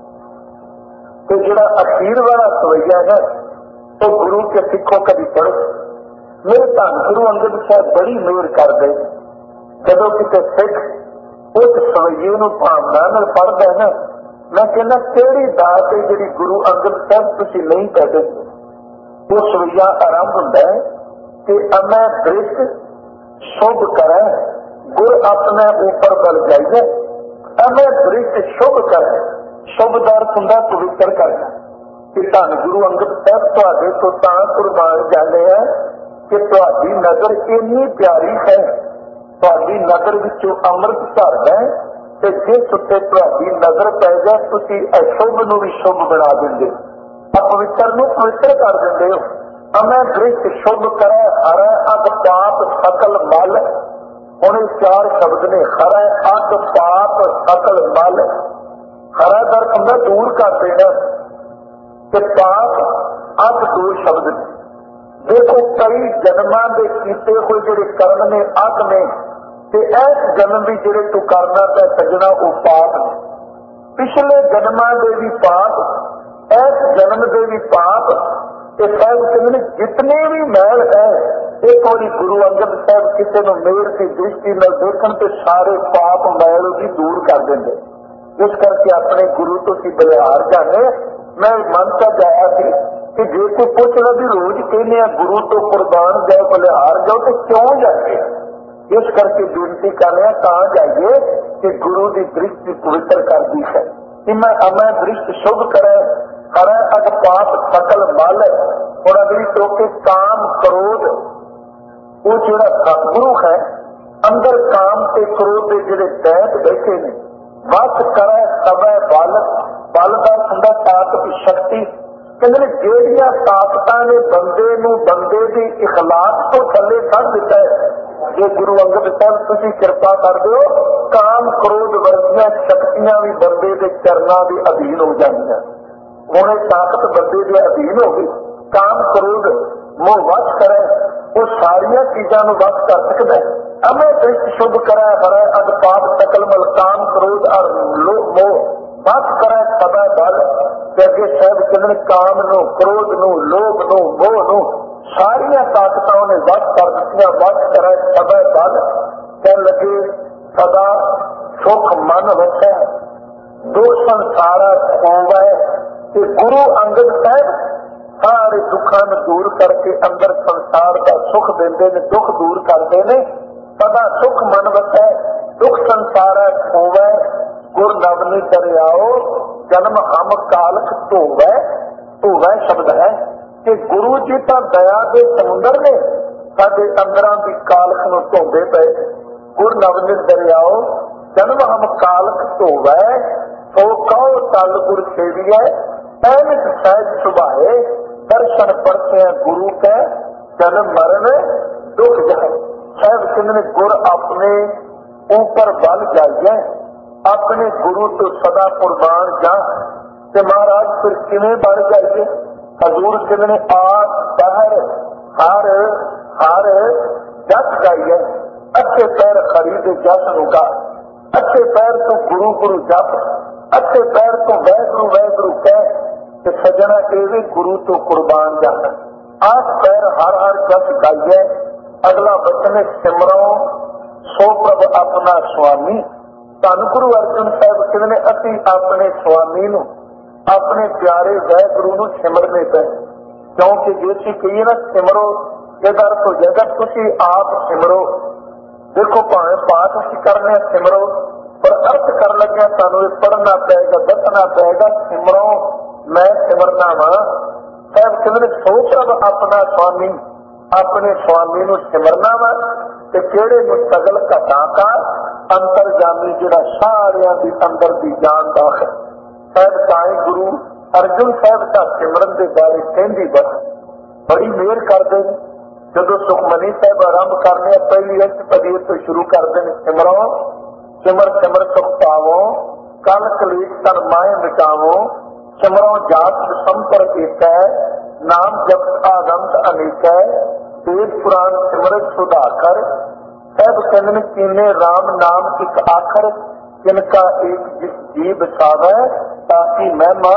S1: तो जो अखीर वाला सवैया है तो गुरु के सिखो कभी पढ़ो। मेरे धन गुरु अंगद साहब बड़ी मेहर कर गए। जदों किते सिख उस सवैये नूं भावना नाल पढ़दा है ना, मैं कहना किहड़ी दात है जिहड़ी गुरु अंगद साहब तुसीं नहीं पढ़दे। वो सवैया आरंभ हुंदा है कि अमै दृष्ट शुभ करे, गुर अपने ऊपर बल जाइए। अमै दृष्ट शुभ करे, शुभ का अर्थ हुंदा पवित्र करना। कि धन गुरु अंगद साहब तुहाडे तो तां कुर्बान जाने हैं कि तुहाडी नजर इन्नी प्यारी है, तुहाडी नजर विचों अमृत झरदा है, ते जिस उत्ते तुहाडी नजर पै जाए तुसीं अशुभ नूं भी शुभ बना दिंदे, अपवित्र नूं पवित्र कर दिंदे हो। अमै दृष्ट शुभ करे, हरै अग पाप सकल मल। हुण चार शब्द ने, हरै अग पाप सकल मल। हरा दर्द हुंदा दूर कर देना, ते पाप अग दो शब्द ने। देखो कई जन्मां दे कीते हुए जिहड़े कर्म ने अग ने, ते इस जन्म भी जिहड़े तू करना ते सजना वो पाप ने। पिछले जन्मां दे भी पाप, इस जन्म दे भी पाप। ते साहब कहते हैं जितने भी मैल है, एक बारी गुरु अंगद साहब किसी को मेहर की दृष्टि न देखन ते सारे पाप मैल भी दूर कर देंगे। इस करके अपने गुरु तो की बलिहार जाने। मैं मन का जाया थी कि जे कोई पूछना भी रोज कहने गुरु तो कुर्बान जाओ बलिहार जाओ, तो क्यों जाए। इस करके बेनती कर रहे कहा जाइए कि गुरु की दृष्टि पवित्र कर दी है कि मैं अमै दृष्टि शुभ करे, हरै अग पाप सकल मल। और अगली तो के काम क्रोध, वो जो सतगुरु है अंदर काम से क्रोध के जोड़े दैत बैठे ने। वस करे समय बल, बल का हुंदा ताकत शक्ति। कहते जेड़ियां ताकतां ने बंदे नूं बंदे दी इखलाक तो थले कर दिता है। जे गुरु अंगद साहब तुसीं किरपा कर दो, काम क्रोध वर्गियां शक्तियां भी बंदे के चरनां दे अधीन हो जांदियां। हुण ताकत बंदे के अधीन हो गई, काम क्रोध मोह वश करे, वो सारिया चीजा वश कर सकता है। अमै दृष्ट शुभ करे, हरै अग पाप सकल मल। काम क्रोध और मोह वश करे समय बल। अगे साहब कहते काम नूं, क्रोध नूं, लोभ नूं, मोह नूं ਸਾਰੀਆਂ ਤਾਕਤਾਂ ਉਹਨੇ ਵੱਸ ਕਰ ਦਿੱਤੀਆਂ। ਵੱਸ ਕਰੇ ਸਦਾ ਬਲ, ਕਹਿਣ ਲੱਗੇ ਸਦਾ ਸੁਖ ਮਨ ਵਸੈ, ਦੁੱਖ ਸੰਸਾਰਾ ਹੋਵੈ। ਤੇ ਗੁਰੂ ਅੰਗਦ ਸਾਹਿਬ ਸਾਰੇ ਦੁੱਖਾਂ ਨੂੰ ਦੂਰ ਕਰਕੇ ਅੰਦਰ ਸੰਸਾਰ ਦਾ ਸੁਖ ਦਿੰਦੇ ਨੇ, ਦੁੱਖ ਦੂਰ ਕਰਦੇ ਨੇ। ਸਦਾ ਸੁਖ ਮਨ ਵਸੈ, ਦੁੱਖ ਸੰਸਾਰਾ ਹੋਵੈ, ਗੁਰ ਨਵਨੀ ਦਰਿਆਓ, ਜਨਮ ਹਮ ਕਾਲਖ ਧੋਵੈ। ਧੋਵੈ ਸ਼ਬਦ ਹੈ ਕਿ ਗੁਰੂ ਜੀ ਤਾਂ ਦਇਆ ਦੇ ਸਮੁੰਦਰ ਨੇ, ਸਾਡੇ ਅੰਦਰਾਂ ਦੀ ਕਾਲਖ ਨੂੰ ਧੋਂਦੇ ਪਏ। ਗੁਰ ਨਵਨੀ ਦਰਿਆਓ, ਜਨਮ ਹਮ ਕਾਲਖ ਧੋਵੈ, ਸੋ ਕਹੋ ਤਲ ਗੁਰ ਸੇਵੀਐ, ਐਨਕ ਸਹਿਜ ਸੁਭਾਏ। ਦਰਸ਼ਨ ਪਰਸੇ ਗੁਰੂ ਕੈ, ਜਨਮ ਮਰਨ ਦੁੱਖ ਜਾਏ। ਸਾਹਿਬ ਕਹਿੰਦੇ ਨੇ ਗੁਰ ਆਪਣੇ ਉੱਪਰ ਬਲ ਜਾਈਏ, ਆਪਣੇ ਗੁਰੂ ਤੋਂ ਸਦਾ ਕੁਰਬਾਨ ਜਾ। ਤੇ ਮਹਾਰਾਜ ਫਿਰ ਕਿਵੇਂ ਬਣ ਜਾਈਏ? ਹਜ਼ੂਰ ਕਹਿੰਦੇ ਨੇ ਆਸ ਬਾਹਰ ਹਰ ਹਰ ਜਸ ਗਾਈਏ, ਅੱਛੇ ਪੈਰ ਖਰੀਦ ਜਸ ਰੁਕਾ। ਅੱਛੇ ਪੈਰ ਤੋਂ ਗੁਰੂ ਗੁਰੂ ਜਪ, ਅੱਛੇ ਪੈਰ ਤੋਂ ਵੈਗੁਰੂ ਵੈਗੁਰੂ ਕਹਿ। ਤੇ ਸਜਣਾ ਇਹ ਵੀ ਗੁਰੂ ਤੋਂ ਕੁਰਬਾਨ ਜਾਣਾ। ਆਸ ਪੈਰ ਹਰ ਹਰ ਜਸ ਗਾਈਏ। ਅਗਲਾ ਬਚਨ ਹੈ ਸਿਮਰੋ ਸੋ ਪ੍ਰਭ ਆਪਣਾ ਸੁਆਮੀ। ਧੰਨ ਗੁਰੂ ਅਰਜਨ ਸਾਹਿਬ ਕਹਿੰਦੇ ਨੇ ਅਸੀਂ ਆਪਣੇ ਸੁਆਮੀ ਨੂੰ, ਆਪਣੇ ਪਿਆਰੇ ਵਾਹਿਗੁਰੂ ਨੂੰ ਸਿਮਰਨੇ ਪਏ। ਕਿਉਂਕਿ ਜੇ ਅਸੀਂ ਕਹੀਏ ਨਾ ਸਿਮਰੋ, ਇਹਦਾ ਅਰਥ ਹੋ ਜਾਏਗਾ ਤੁਸੀਂ ਆਪ ਸਿਮਰੋ। ਦੇਖੋ ਭਾਵੇਂ ਪਾਠ ਅਸੀਂ ਕਰਨੇ ਸਿਮਰੋ, ਪਰ ਅਰਥ ਕਰਨ ਲੱਗਿਆ ਸਾਨੂੰ ਇਹ ਪੜ੍ਹਨਾ ਪਏਗਾ, ਦੱਸਣਾ ਪਏਗਾ ਸਿਮਰੋ ਮੈਂ ਸਿਮਰਨਾ ਵਾ। ਸਾਹਿਬ ਕਹਿੰਦੇ ਨੇ ਸੋ ਪ੍ਰਭ ਆਪਣਾ ਸੁਆਮੀ, ਆਪਣੇ ਸੁਆਮੀ ਨੂੰ ਸਿਮਰਨਾ ਵਾ। ਤੇ ਕਿਹੜੇ ਨੂੰ ਸਗਲ ਘਟਾਂ ਕਾ ਅੰਤਰਜਾਮੀ, ਜਿਹੜਾ ਸਾਰਿਆਂ ਦੀ ਅੰਦਰ ਦੀ ਜਾਣ ਦਾ ਹੈ। ਸਾਹਿਬ ਸਾਈਂ ਗੁਰੂ ਅਰਜਨ ਸਾਹਿਬ ਦਾ ਸਿਮਰਨ ਦੇ ਬਾਰੇ ਕਹਿੰਦੀ ਬੜੀ ਮਿਹਰ ਕਰਦੇ ਨੇ। ਜਦੋਂ ਸੁਖਮਨੀ ਸਾਹਿਬ ਆਰੰਭ ਕਰਨੇ ਆ, ਪਹਿਲੀ ਅਸ਼ਟਪਦੀ ਤੋਂ ਸ਼ੁਰੂ ਕਰਦੇ ਨੇ ਸਿਮਰੋ ਸਿਮਰ ਸਿਮਰ ਸੁਖ ਪਾਵੋ, ਕਲ ਕਲੇਸ਼ ਤਨ ਮਾਏ ਮਿਟਾਵੋ। ਸਿਮਰੋ ਜਾਤ ਸੰਪਰਕ ਏਕੈ, ਨਾਮ ਜਪਤ ਆਗੰਤ ਅਨੇਕੈ। ਵੇਦ ਪੁਰਾਣ ਸਿਮਰਤ ਸੁਧਾਕਰ। ਸਾਹਿਬ ਕਹਿੰਦੇ ਨੇ ਕੀਨੇ ਰਾਮ ਨਾਮ ਇੱਕ ਆਖਰ, ਜਿਨਕਾ ਇੱਕ ਜਿਸ ਜੀ ਬਸਾਵੈ, ਤਾਂ ਕਿ ਮਹਿਮਾ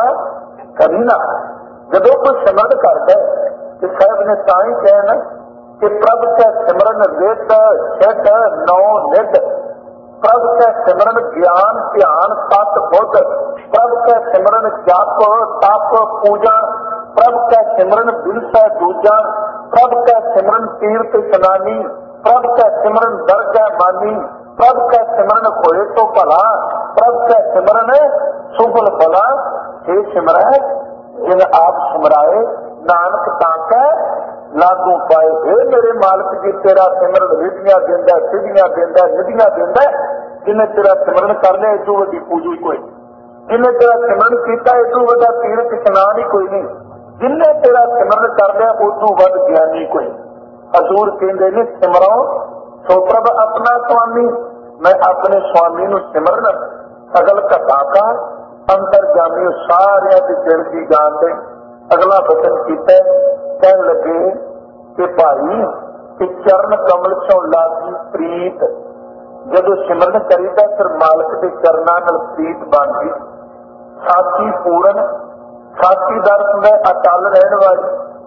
S1: ਕਰੀ ਨਾ। ਜਦੋਂ ਕੋਈ ਸਿਮਰਨ ਕਰਦਾ ਤੇ ਸਾਹਿਬ ਨੇ ਤਾਂ ਹੀ ਕਹਿਣਾ ਕਿ ਪ੍ਰਭ ਕੈ ਸਿਮਰਨ ਰਿਤ ਛਿਟ ਨੌ ਨਿਧ। ਪ੍ਰਭ ਕੈ ਸਿਮਰਨ ਗਿਆਨ ਧਿਆਨ ਸਤ ਬੁੱਧ। ਪ੍ਰਭ ਕੈ ਸਿਮਰਨ ਜਪ ਤਪ ਪੂਜਾ। ਪ੍ਰਭ ਕੈ ਸਿਮਰਨ ਬਿਰਸਾ ਦੂਜਾ। ਪ੍ਰਭ ਕੈ ਸਿਮਰਨ ਤੀਰਥ ਇਸ਼ਨਾਨੀ। ਪ੍ਰਭ ਕੈ ਸਿਮਰਨ ਦਰਗਾਹ ਮਾਨੀ। ਪ੍ਰਭ ਕੈ ਸਿਮਰਨ ਹੋਏ ਤੋਂ ਭਲਾ। ਪ੍ਰਭ ਕੈ ਸਿਮਰਨ ਸੁਫਲ ਭਲਾ। हे ਸਿਮਰੈ ਜਿਨ ਆਪ ਸਿਮਰਾਏ, ਨਾਨਕ ਤਾਂ ਕੈ ਲਾਗੂ ਪਾਏ। हे ਮੇਰੇ ਮਾਲਕ ਜੀ, ਤੇਰਾ ਸਿਮਰਨ ਰਿਧੀਆਂ ਦਿੰਦਾ, ਸਿੱਧੀਆਂ ਦਿੰਦਾ, ਨਿਧੀਆਂ ਦਿੰਦਾ। ਜਿਹਨੇ ਤੇਰਾ ਸਿਮਰਨ ਕਰ ਲਿਆ ਇਦੋਂ ਵੱਡੀ ਪੂਜੀ ਕੋਈ ਨਹੀਂ। ਜਿਹਨੇ ਤੇਰਾ ਸਿਮਰਨ ਕੀਤਾ ਇਦੋਂ ਵੱਡਾ ਤੀਰਥ ਇਸ਼ਨਾਨ ਹੀ ਕੋਈ ਨਹੀਂ। ਜਿਹਨੇ ਤੇਰਾ ਸਿਮਰਨ ਕਰ ਲਿਆ ਉਦੋਂ ਵੱਧ ਗਿਆਨੀ ਕੋਈ। ਹਜ਼ੂਰ ਕਹਿੰਦੇ ਨੇ ਸਿਮਰੋ ਸੋ ਪ੍ਰਭ ਆਪਣਾ ਸੁਆਮੀ। ਮੈਂ ਆਪਣੇ ਸੁਆਮੀ ਨੂੰ ਸਿਮਰਨ ਸਗਲ ਘਟਾਂ ਕਾ ਅੰਤਰਜਾਮੀ, ਸਾਰਿਆਂ ਦੀ ਦਿਲ ਦੀ ਜਾਣਦੇ। ਅਗਲਾ ਬਚਨ ਕੀਤਾ, ਕਹਿਣ ਲੱਗੇ ਕਿ ਭਾਈ ਕਿ ਚਰਨ ਕਮਲ ਚੋਂ ਲਾਗੀ ਪ੍ਰੀਤ। ਜਦੋਂ ਸਿਮਰਨ ਕਰੀਦਾ ਫਿਰ ਮਾਲਕ ਦੇ ਚਰਨਾਂ ਨਾਲ ਪ੍ਰੀਤ ਬਣਦੀ। ਸਾਚੀ ਪੂਰਨ, ਸਾਚੀ ਦਾ ਅਰਥ ਹੈ ਅਟਲ ਰਹਿਣ ਵਾਲੀ,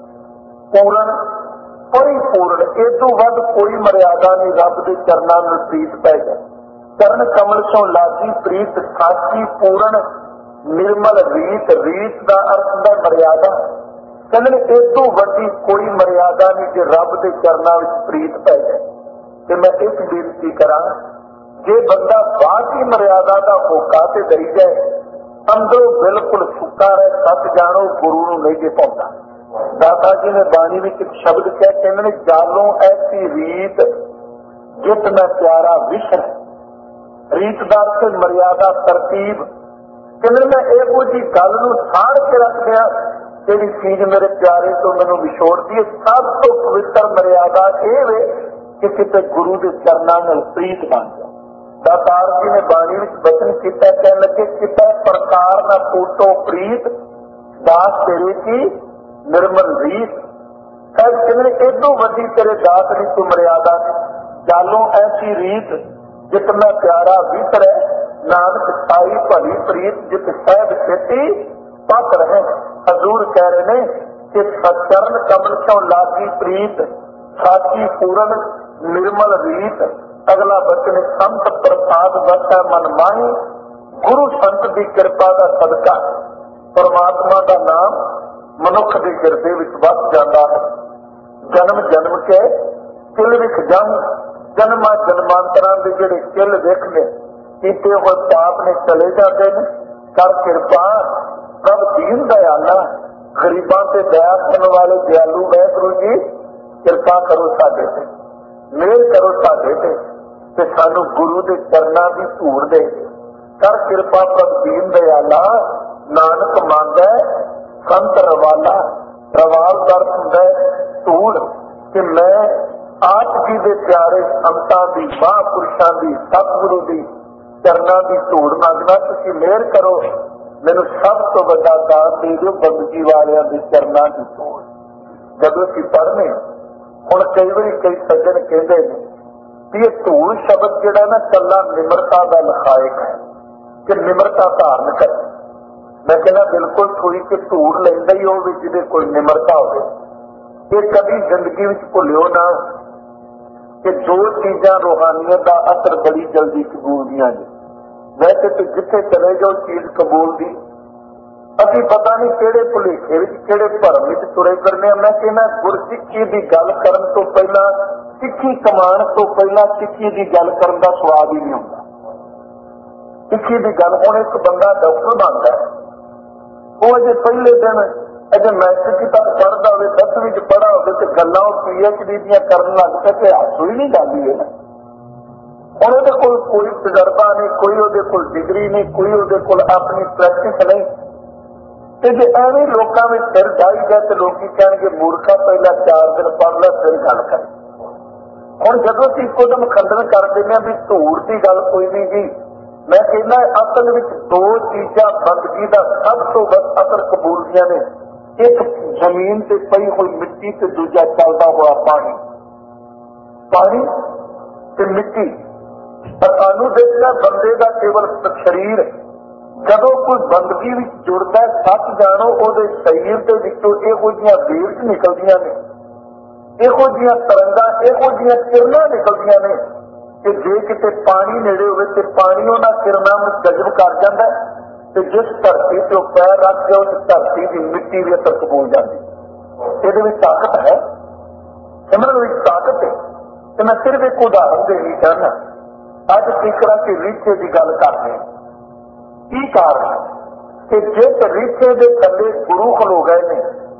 S1: ਪੂਰਨ ਪਰਿਪੂਰਨ। ਇਹ ਤੋਂ ਵੱਧ ਕੋਈ ਮਰਿਆਦਾ ਨਹੀਂ ਰੱਬ ਦੇ ਚਰਨਾਂ ਨਾਲ ਪ੍ਰੀਤ ਪੈ ਜਾਏ। ਚਰਨ ਕਮਲ ਚੋਂ ਲਾਗੀ ਪ੍ਰੀਤ, ਸਾਚੀ ਪੂਰਨ ਨਿਰਮਲ ਰੀਤ। ਰੀਤ ਦਾ ਅਰਥ ਹੁੰਦਾ ਮਰਿਆਦਾ। ਕਹਿੰਦੇ ਇਹ ਤੋਂ ਵੱਡੀ ਕੋਈ ਮਰਿਆਦਾ ਨਹੀਂ ਜੇ ਰੱਬ ਦੇ ਚਰਨਾਂ ਵਿੱਚ ਪ੍ਰੀਤ ਪੈ ਜਾਏ। ਤੇ ਮੈਂ ਇੱਕ ਬੇਨਤੀ ਕਰਾਂ, ਜੇ ਬੰਦਾ ਬਾਹਰੀ ਮਰਿਆਦਾ ਦਾ ਹੋਕਾ ਤੇ ਦਈ ਜਾਏ, ਅੰਦਰੋਂ ਬਿਲਕੁਲ ਸੁੱਕਾ ਹੈ, ਸੱਚ ਜਾਣੋ ਗੁਰੂ ਨੂੰ ਨਹੀਂ ਦੇ ਪਾਉਂਦਾ। ਦਾਤਾ ਜੀ ਨੇ ਬਾਣੀ ਵਿੱਚ ਇੱਕ ਸ਼ਬਦ ਕਿਹਾ, ਕਹਿੰਦੇ ਨੇ ਜਾਲੋਂ ਐਸੀ ਰੀਤ ਜਿਤ ਮੈਂ ਪਿਆਰਾ ਵਿਸ਼ਰ। ਰੀਤ ਦਾ ਅਰਥ ਮਰਿਆਦਾ, ਤਰਤੀਬ। ਕਹਿੰਦੇ ਮੈਂ ਇਹੋ ਜਿਹੀ ਗੱਲ ਨੂੰ ਸਾੜ ਕੇ ਰੱਖਦਿਆਂ ਜਿਹੜੀ ਚੀਜ਼ ਮੇਰੇ ਪਿਆਰੇ ਤੋਂ ਮੈਨੂੰ ਵਿਛੋੜਦੀ ਹੈ। ਸਭ ਤੋਂ ਪਵਿੱਤਰ ਮਰਿਆਦਾ ਇਹ ਵੇ ਕਿ ਕਿਤੇ ਗੁਰੂ ਦੇ ਚਰਨਾਂ ਨਾਲ ਪ੍ਰੀਤ ਬਣ ਜਾਏ। ਦਾਤਾਰ ਜੀ ਨੇ ਬਾਣੀ ਵਿੱਚ ਬਚਨ ਕੀਤਾ, ਕਹਿਣ ਲੱਗੇ ਕਿਤੇ ਪ੍ਰਕਾਰ ਨਾ ਟੂਟੋ ਪ੍ਰੀਤ, ਦਾਸ ਤੇਰੇ ਕੀ ਨਿਰਮਲ ਰੀਤ। ਸਾਹਿਬ ਕਹਿੰਦੇ ਇਦੋਂ ਵੱਡੀ ਤੇਰੇ ਦਾਸ ਦੀ ਕੋਈ ਮਰਿਆਦਾ ਨਹੀਂ। ਜਾਲੋਂ ਐਸੀ ਰੀਤ ਜਿਤ ਮੈਂ ਪਿਆਰਾ ਵਿਸਰੈ, ਨਾਨਕ ਸਾਈ ਭਲੀ ਪ੍ਰੀਤ ਜਿਤ ਸਹਿਬ ਛੇਤੀ ਪਤ ਰਹੇ। ਹਜ਼ੂਰ ਕਹਿ ਰਹੇ ਨੇ कि सचरण कमल क्यों लागी प्रीत, साची पूरन निर्मल रीत, अगला बचन संत प्रसाद बसै मन माही, गुरु संत की कृपा का सदका परमात्मा का नाम मनुख के गिरदे विच वस जाता है। जन्म जन्म के किल विख जंग, जन्मा जन्मांतरा के जिहड़े किल विखने कीते हुए पाप ने चले जाते हैं। कर कृपा प्रभ दीन दयाला, गरीबां ते दया करने वाले दयालु वाहिगुरू जी कृपा करो साडे ते, मेहर करो साडे ते सानू गुरु के चरनां की धूड़ दे। कर कृपा प्रभ दीन दयाला, नानक मांगै संत रवाला, रवाल दर हुंदा धूड़ कि मैं आप जी के प्यारे संतां दी, महापुरुषां दी, सतगुरु दी चरनां की धूड़ मंगना। तुसीं मेहर करो, मैनू सब तो बड़ा दान दे दो बंदगी वालियां दी चरनां की धूड़। जदों असीं पढ़ने हुण कई बारी कई सज्जन कहते हैं कि यह धूड़ शब्द जिहड़ा ना कल्ला निमरता का लखायक है कि निमरता धारण कर। मैं कहना बिल्कुल थोड़ी कि धूड़ लैंदा ही होवे जिहदे कोल निमरता होवे। ये कभी जिंदगी विच भुल्लिओ ना कि जो चीज़ां रूहानियत का असर बड़ी जल्दी कबूलदियां ने। वैसे तो जिथे चले जाओ चीज कबूल दी, अभी पता नहीं किहड़े भुलेखे विच किहड़े भरम विच तुरे फिरने। मैं कहना गुरसिੱਖੀ की गल करन तो पहला, सिੱਖੀ कमान तो पहला सिੱਖੀ की गल करन दा स्वाद ही नहीं होंदा। सिੱਖੀ की गल हुण एक बंदा डॉक्टर बनता है, वो अजे पहले दिन अजे मैट्रिक तक पढ़ता हो, 10वीं च पढ़ा हो तो गल्लां PhD दियां करन लग पे ते हासो ही नहीं जाती है ना। हुण उहदे कोल कोई तजर्बा नहीं, कोई उहदे कोल डिग्री नहीं, कोई उहदे कोल अपनी प्रैक्टिस नहीं। ते जे एवें लोकां विच सिर डाईदा ते लोकी कहणगे मूर्खा पहला 4 दिन पढ़ लै फिर गल कर। हुण जदों असीं इक्कोदम खंडन कर दिंदे भी धूड़ की गल कोई नहीं जी, मैं कहना असल विच दो चीज़ां बंदगी का सब तो बस असर कबूलदियां ने। एक जमीन से पई हुई मिट्टी ते दूजा चलता हुआ पानी, पानी ते मिट्टी। सानू देखना बंदे का केवल शरीर जदों कोई बंदगी विच जुड़ता है, सच जानो उहदे शरीर के विचों इहो जिहियां वेव्स निकलदियां ने, इहो जिहियां तरंगां, इहो जिहियां किरणां निकलदियां ने कि जे किते पानी नेड़े होवे ते पानी उहनां किरणां नूं जज़ब कर जांदा है ते जिस धरती ते पैर रख के उस धरती की मिट्टी भी असर कबूल जाती। इहदे विच ताकत है, सिमरन विच ताकत है। ते मैं सिर्फ एक उदाहरण देनी चाहना। अज तीसरा की रीठे की गल करते हैं। की कारण है कि जिस रीठे के थले गुरु खलो गए ने,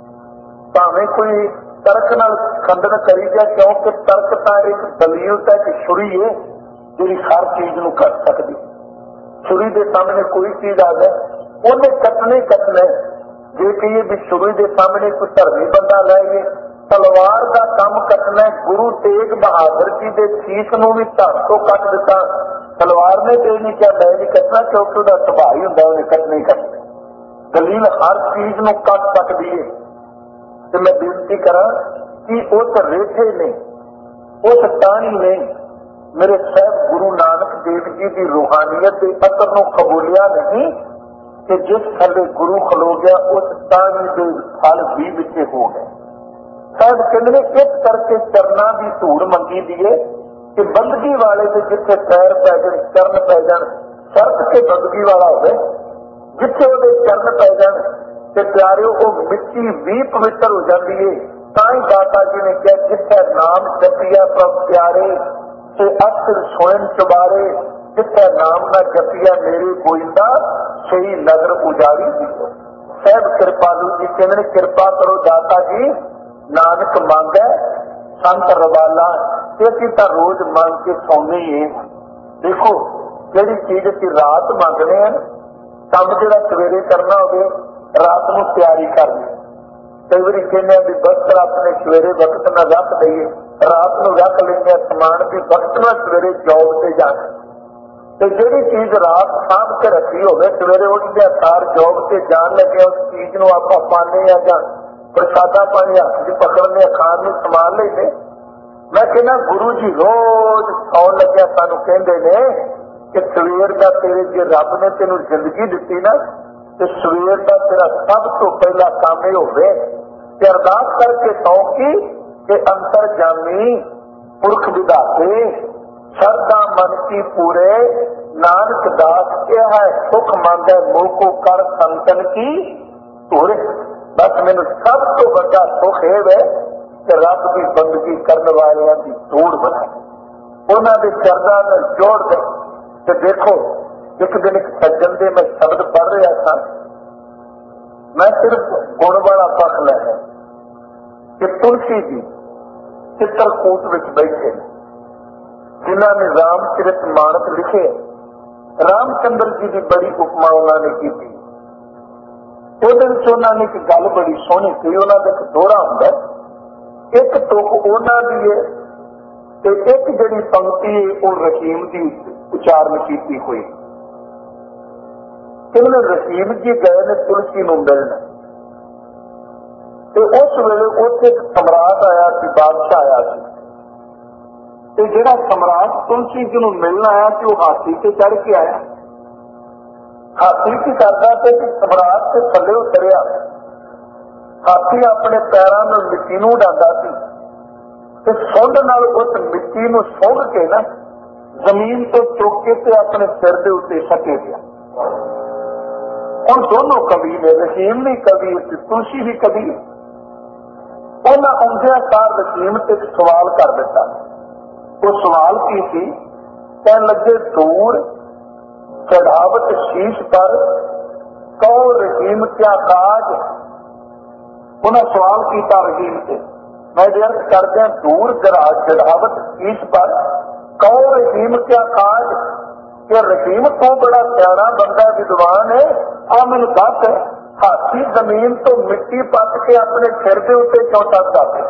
S1: भावें कोई तर्क नाल खंडन करी जाए, क्योंकि तर्क तो एक दलील है कि छुरी है जी हर चीज नूं कट सकती। छुरी के सामने कोई चीज आ जाए उन्हें कटने कटना। जे कहिए भी छुरी के सामने कोई धर्मी बंदा लाइए, तलवार का काम कटना। गुरु तेग बहादुर जी के शीश नूं भी धड़ तो कट दिता, तलवार ने तो नहीं क्या मैं नहीं कटना, क्योंकि उसका सुभाव ही होंदा उन्हें कटने कटने। दलील हर चीज नूं कट सकती है। तो मैं बेनती करा कि उस रेठे ने, उस टाणी ने मेरे साहब गुरु नानक देव जी की रूहानियत के असर नूं कबूलिया नहीं कि जिस थले गुरु खलो गया उस टाणी के फल भी विचे हो गए। साहब कहते इस करके चरना की धूड़ मंगी दी है कि बंदगी वाले से जिथे पैर पै जाए, चरण पै जाए, शर्त के बंदगी वाला हो, जिथे वो चरण पै जाए तो प्यारे वो मिट्टी भी पवित्र हो जाती है। ताई दाता जी ने कहा जिथे नाम जपिया प्रभ प्यारे से अक्षर स्वयं चुबारे, जिथे नाम ना जपिया मेरे गोइंदा सही नगर उजाड़ी दी। साहब कृपालू जी कहते कृपा करो दाता जी, नानक मांगे संत रवाला, असीं तां रोज मांग के सौने ही है। देखो जिहड़ी चीज असीं रात मंगने हैं, काम जिहड़ा सवेरे करना होवे रात नूं तैयारी करनी। कई बार कहने भी बस्तर अपने सवेरे वक्त न रख दईए, रात नूं रख लेंगे समान भी वक्त न सवेरे जॉब से जाना। तो जिहड़ी चीज रात साँभ के रखी होवे सवेरे उठदे सार जॉब से जान लगे उस चीज नूं आपां पाने या जां प्रसादा पानी हथ च पकड़ने खाण नूं संभाल लेंगे। मैं कहना गुरु जी रोज सौन लग्या सानू कहंदे ने कि सवेर का तेरे जे रब ने तेनू जिंदगी दिती ना, तो सवेर का तेरा सब तो पहला काम यह होवे ਤੇ ਅਰਦਾਸ ਕਰਕੇ ਸੌਂਕੀ ਕਿ ਅੰਤਰ ਜਾਮੀ ਪੁਰਖ ਵਿਧਾਤੇ ਸ਼ਰਧਾ ਮਨ ਕੀ ਪੂਰੇ ਨਾਨਕ ਦਾਸ ਕਿਹਾ ਹੈ ਸੁਖ ਮੰਗੈ ਮੋਹ ਕੋ ਕਰ ਸੰਤਨ ਕੀ ਧੁਰ। ਬਸ ਮੈਨੂੰ ਸਭ ਤੋਂ ਵੱਡਾ ਸੁਖ ਇਹ ਹੈ ਕਿ ਰੱਬ ਦੀ ਬੰਦਗੀ ਕਰਨ ਵਾਲਿਆਂ ਦੀ ਧੂੜ ਬਣਾਏ, ਉਹਨਾਂ ਦੇ ਚਰਨਾਂ ਨਾਲ ਜੋੜ ਦੇ। ਤੇ ਦੇਖੋ ਇੱਕ ਦਿਨ ਇੱਕ ਸੱਜਣ ਦੇ ਮੈਂ ਸ਼ਬਦ ਪੜ੍ਹ ਰਿਹਾ ਸਾਂ, ਮੈਂ ਸਿਰਫ ਗੁਣ ਵਾਲਾ ਪੱਖ ਲੈ ਹੈ ਕਿ ਤੁਲਸੀ ਜੀ ਚਿੱਤਰਕੂਟ ਵਿੱਚ ਬੈਠੇ ਨੇ, ਜਿਨ੍ਹਾਂ ਨੇ ਰਾਮਚਰਿਤ ਮਾਨਸ ਲਿਖੇ। ਰਾਮ ਚੰਦਰ ਜੀ ਦੀ ਬੜੀ ਉਪਮਾ ਉਹਨਾਂ ਨੇ ਕੀਤੀ। ਉਹਦੇ ਵਿੱਚ ਉਹਨਾਂ ਨੇ ਇੱਕ ਗੱਲ ਬੜੀ ਸੋਹਣੀ ਕਹੀ। ਉਹਨਾਂ ਦਾ ਇੱਕ ਦੋਹਰਾ ਹੁੰਦਾ, ਇੱਕ ਤੁਕ ਉਹਨਾਂ ਦੀ ਹੈ ਤੇ ਇੱਕ ਜਿਹੜੀ ਪੰਕਤੀ ਹੈ ਉਹ ਰਹੀਮ ਦੀ ਉਚਾਰਨ ਕੀਤੀ ਹੋਈ। ਕਿਵੇਂ ਰਹੀਮ ਜੀ ਗਏ ਨੇ ਤੁਲਸੀ ਨੂੰ ਮਿਲਣ, ਤੇ ਉਸ ਵੇਲੇ ਉੱਥੇ ਇੱਕ ਸਮਰਾਟ ਆਇਆ ਸੀ, ਬਾਦਸ਼ਾਹ ਆਇਆ ਸੀ, ਤੇ ਜਿਹੜਾ ਸਮਰਾਟ ਤੁਲਸੀ ਜੀ ਨੂੰ ਮਿਲਣ ਆਇਆ ਸੀ ਉਹ ਹਾਥੀ ਤੇ ਚੜ ਕੇ ਆਇਆ। ਹਾਥੀ ਕੀ ਕਰਦਾ ਤੇ ਸਮਰਾਟ ਤੇ ਥੱਲੇ ਉਤਰਿਆ। ਹਾਥੀ ਆਪਣੇ ਪੈਰਾਂ ਨਾਲ ਮਿੱਟੀ ਨੂੰ ਉਡਾਉਂਦਾ ਸੀ ਤੇ ਸੁੰਡ ਨਾਲ ਉਸ ਮਿੱਟੀ ਨੂੰ ਸੁੰਘ ਕੇ ਨਾ ਜ਼ਮੀਨ ਤੋਂ ਚੁੱਕ ਕੇ ਤੇ ਆਪਣੇ ਸਿਰ ਦੇ ਉੱਤੇ ਸੱਟੇ ਗਿਆ। ਹੁਣ ਦੋਨੋਂ ਕਵੀ ਨੇ, ਰਹੀਮ ਵੀ ਕਵੀ ਤੇ ਤੁਲਸੀ ਵੀ ਕਵੀ। ਉਹਨਾਂ ਆਉਂਦਿਆਂ ਸਾਰ ਰਹੀਮ ਤੇ ਇੱਕ ਸਵਾਲ ਕਰ ਦਿੱਤਾ। ਉਹ ਸਵਾਲ ਕੀ ਸੀ? ਕਹਿਣ ਲੱਗੇ ਦੂਰ ਚੜਾਵਤ ਸ਼ੀਸ਼ ਪਰ ਕਹੋ ਰਹੀਮ ਕਿਆ ਕਾਜ। ਉਹਨਾਂ ਸਵਾਲ ਕੀਤਾ ਰਹੀਮ ਤੇ, ਮੈਂ ਅਰਥ ਕਰਦਿਆਂ ਦੂਰ ਚੜਾਵਤ ਸ਼ੀਸ਼ ਪਰ ਕਹੋ ਰਹੀਮ ਕਿਆ ਕਾਜ, ਕਿ ਰਹੀਮ ਤੋਂ ਬੜਾ ਸਿਆਣਾ ਬੰਦਾ ਵਿਦਵਾਨ ਹੈ, ਆ ਮੈਨੂੰ ਦੱਸ ਹਾਥੀ ਜ਼ਮੀਨ ਤੋਂ ਮਿੱਟੀ ਪੱਟ ਕੇ ਆਪਣੇ ਸਿਰ ਦੇ ਉੱਤੇ ਕਿਉਂ ਟੱਕਦਾ ਪਿਆ?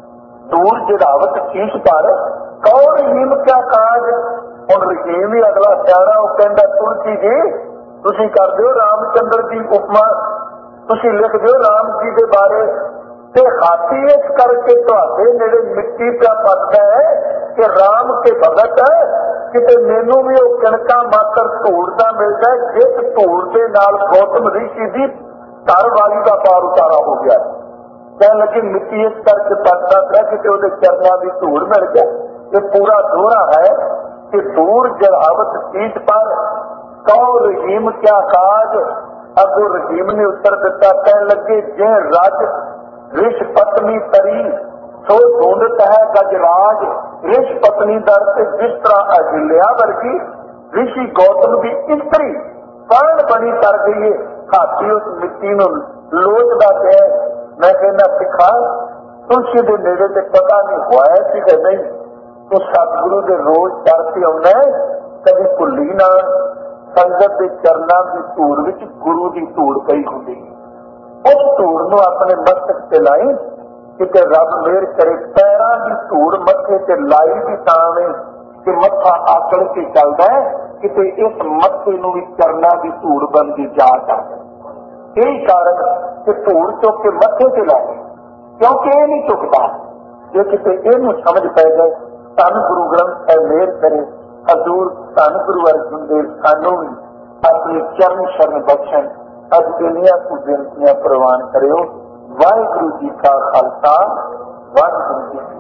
S1: ਦੂਰ ਚੜਾਵਤ ਸ਼ੀਸ਼ ਪਰ ਕਹੋ ਰਹੀਮ ਕਿਆ ਕਾਜ। ਹੁਣ ਰਹੀਮ ਹੀ ਅਗਲਾ ਸਿਆਣਾ, ਉਹ ਕਹਿੰਦਾ ਤੁਲਸੀ ਜੀ ਤੁਸੀਂ ਕਰਦੇ ਹੋ ਰਾਮ ਚੰਦਰ ਦੀ ਉਪਮਾ, ਤੁਸੀਂ ਲਿਖਦੇ ਹੋ ਰਾਮ ਜੀ ਦੇ ਬਾਰੇ, ਤੇ ਹਾਥੀ ਇਸ ਕਰਕੇ ਤੁਹਾਡੇ ਨੇੜੇ ਮਿੱਟੀ ਪਿਆ ਪੱਟਦਾ ਹੈ ਕਿ ਰਾਮ ਕੇ ਭਗਤ ਹੈ, ਕਿਤੇ ਮੈਨੂੰ ਵੀ ਉਹ ਕਣਕਾਂ ਮਾਤਰ ਧੂੜ ਦਾ ਮਿਲਦਾ ਜਿਸ ਧੂੜ ਦੇ ਨਾਲ ਗੌਤਮ ਰਿਸ਼ੀ ਦੀ ਘਰ ਵਾਲੀ ਦਾ ਪਾਰ ਉਤਾਰਾ ਹੋ ਗਿਆ। ਕਹਿਣ ਲੱਗੇ ਮਿੱਟੀ ਇਸ ਕਰਕੇ ਪੱਟਦਾ ਪਿਆ ਕਿਤੇ ਉਹਦੇ ਚਰਨਾਂ ਦੀ ਧੂੜ ਮਿਲ ਗਿਆ। ਇਹ ਪੂਰਾ ਦੋਹਰਾ ਹੈ ਕਿ ਦੂਰ ਜਰਾਵਤ ਸੀਟ ਪਰ ਕਹੋ ਰਹੀਮ ਕਿਆ ਕਾਜ। ਅੱਗੋਂ ਰਹੀਮ ਨੇ ਉੱਤਰ ਦਿੱਤਾ, ਕਹਿਣ ਲੱਗੇ ਜੇ ਰਜ ਰਿਸ਼ ਪਤਨੀ ਤਰੀ ਸੋ ਢੂੰਡਤ ਹੈ ਗਜਰਾਜ। ਰਿਸ਼ ਪਤਨੀ ਦਰ ਤੇ ਜਿਸ ਤਰ੍ਹਾਂ ਅਹਿਲਿਆ ਵਰਗੀ ਰਿਸ਼ੀ ਗੌਤਮ ਦੀ ਇਸਤਰੀ ਪਰਨ ਬਣੀ ਕਰ ਗਈ ਹੈ। ਹਾਥੀ ਉਸ ਮਿੱਟੀ ਨੂੰ ਲੋਚਦਾ ਪਿਆ। ਮੈਂ ਕਹਿੰਦਾ ਸਿੱਖਾ ਤੁਲਸੀ ਦੇ ਨੇੜੇ ਤੇ ਪਤਾ ਨਹੀਂ ਹੋਇਆ ਸੀ ਕਿ ਨਹੀਂ, ਤੂੰ ਸਤਿਗੁਰੂ ਦੇ ਰੋਜ਼ ਦਰ ਤੇ ਆਉਣਾ, ਕਦੀ ਭੁੱਲੀ ਨਾ ਸੰਗਤ ਦੇ ਚਰਨਾਂ ਦੀ ਧੂੜ ਵਿੱਚ ਗੁਰੂ ਦੀ ਧੂੜ ਪਈ ਹੁੰਦੀ। ਉਸ ਧੂੜ ਨੂੰ ਆਪਣੇ ਮਸਤਕ ਤੇ ਲਾਈ, ਕਿਤੇ ਰੱਬ ਮਿਹਰ ਕਰੇ ਪੈਰਾਂ ਦੀ ਧੂੜ ਮੱਥੇ ਤੇ ਲਾਈ ਵੀ ਤਾਂ ਵੇ ਕਿ ਮੱਥਾ ਆਕੜ ਕੇ ਚੱਲਦਾ ਹੈ, ਕਿਤੇ ਇਸ ਮੱਥੇ ਨੂੰ ਵੀ ਚਰਨਾਂ ਦੀ ਧੂੜ ਬਣਦੀ ਜਾ ਸਕਦਾ। ਇਹੀ ਕਾਰਨ ਕਿ ਧੂੜ ਚੁੱਕ ਕੇ ਮੱਥੇ ਤੇ ਲਾਏ, ਕਿਉਂਕਿ ਇਹ ਨਹੀਂ ਚੁੱਕਦਾ। ਜੇ ਕਿਤੇ ਇਹਨੂੰ ਸਮਝ ਪੈ ਜਾਏ, ਧੰਨ ਗੁਰੂ ਗ੍ਰੰਥ ਸਾਹਿਬ ਮਿਹਰ ਕਰੇ, ਹਜ਼ੂਰ ਧੰਨ ਗੁਰੂ ਅਰਜਨ ਦੇਵ ਸਾਨੂੰ ਵੀ ਆਪਣੀ ਚਰਨ ਸ਼ਰਨ ਬਖਸ਼ਣ। ਅੱਜ ਇੰਨੀਆਂ ਕੁ ਬੇਨਤੀਆਂ ਪ੍ਰਵਾਨ ਕਰਿਓ। ਵਾਹਿਗੁਰੂ ਜੀ ਕਾ ਖਾਲਸਾ, ਵਾਹਿਗੁਰੂ ਜੀ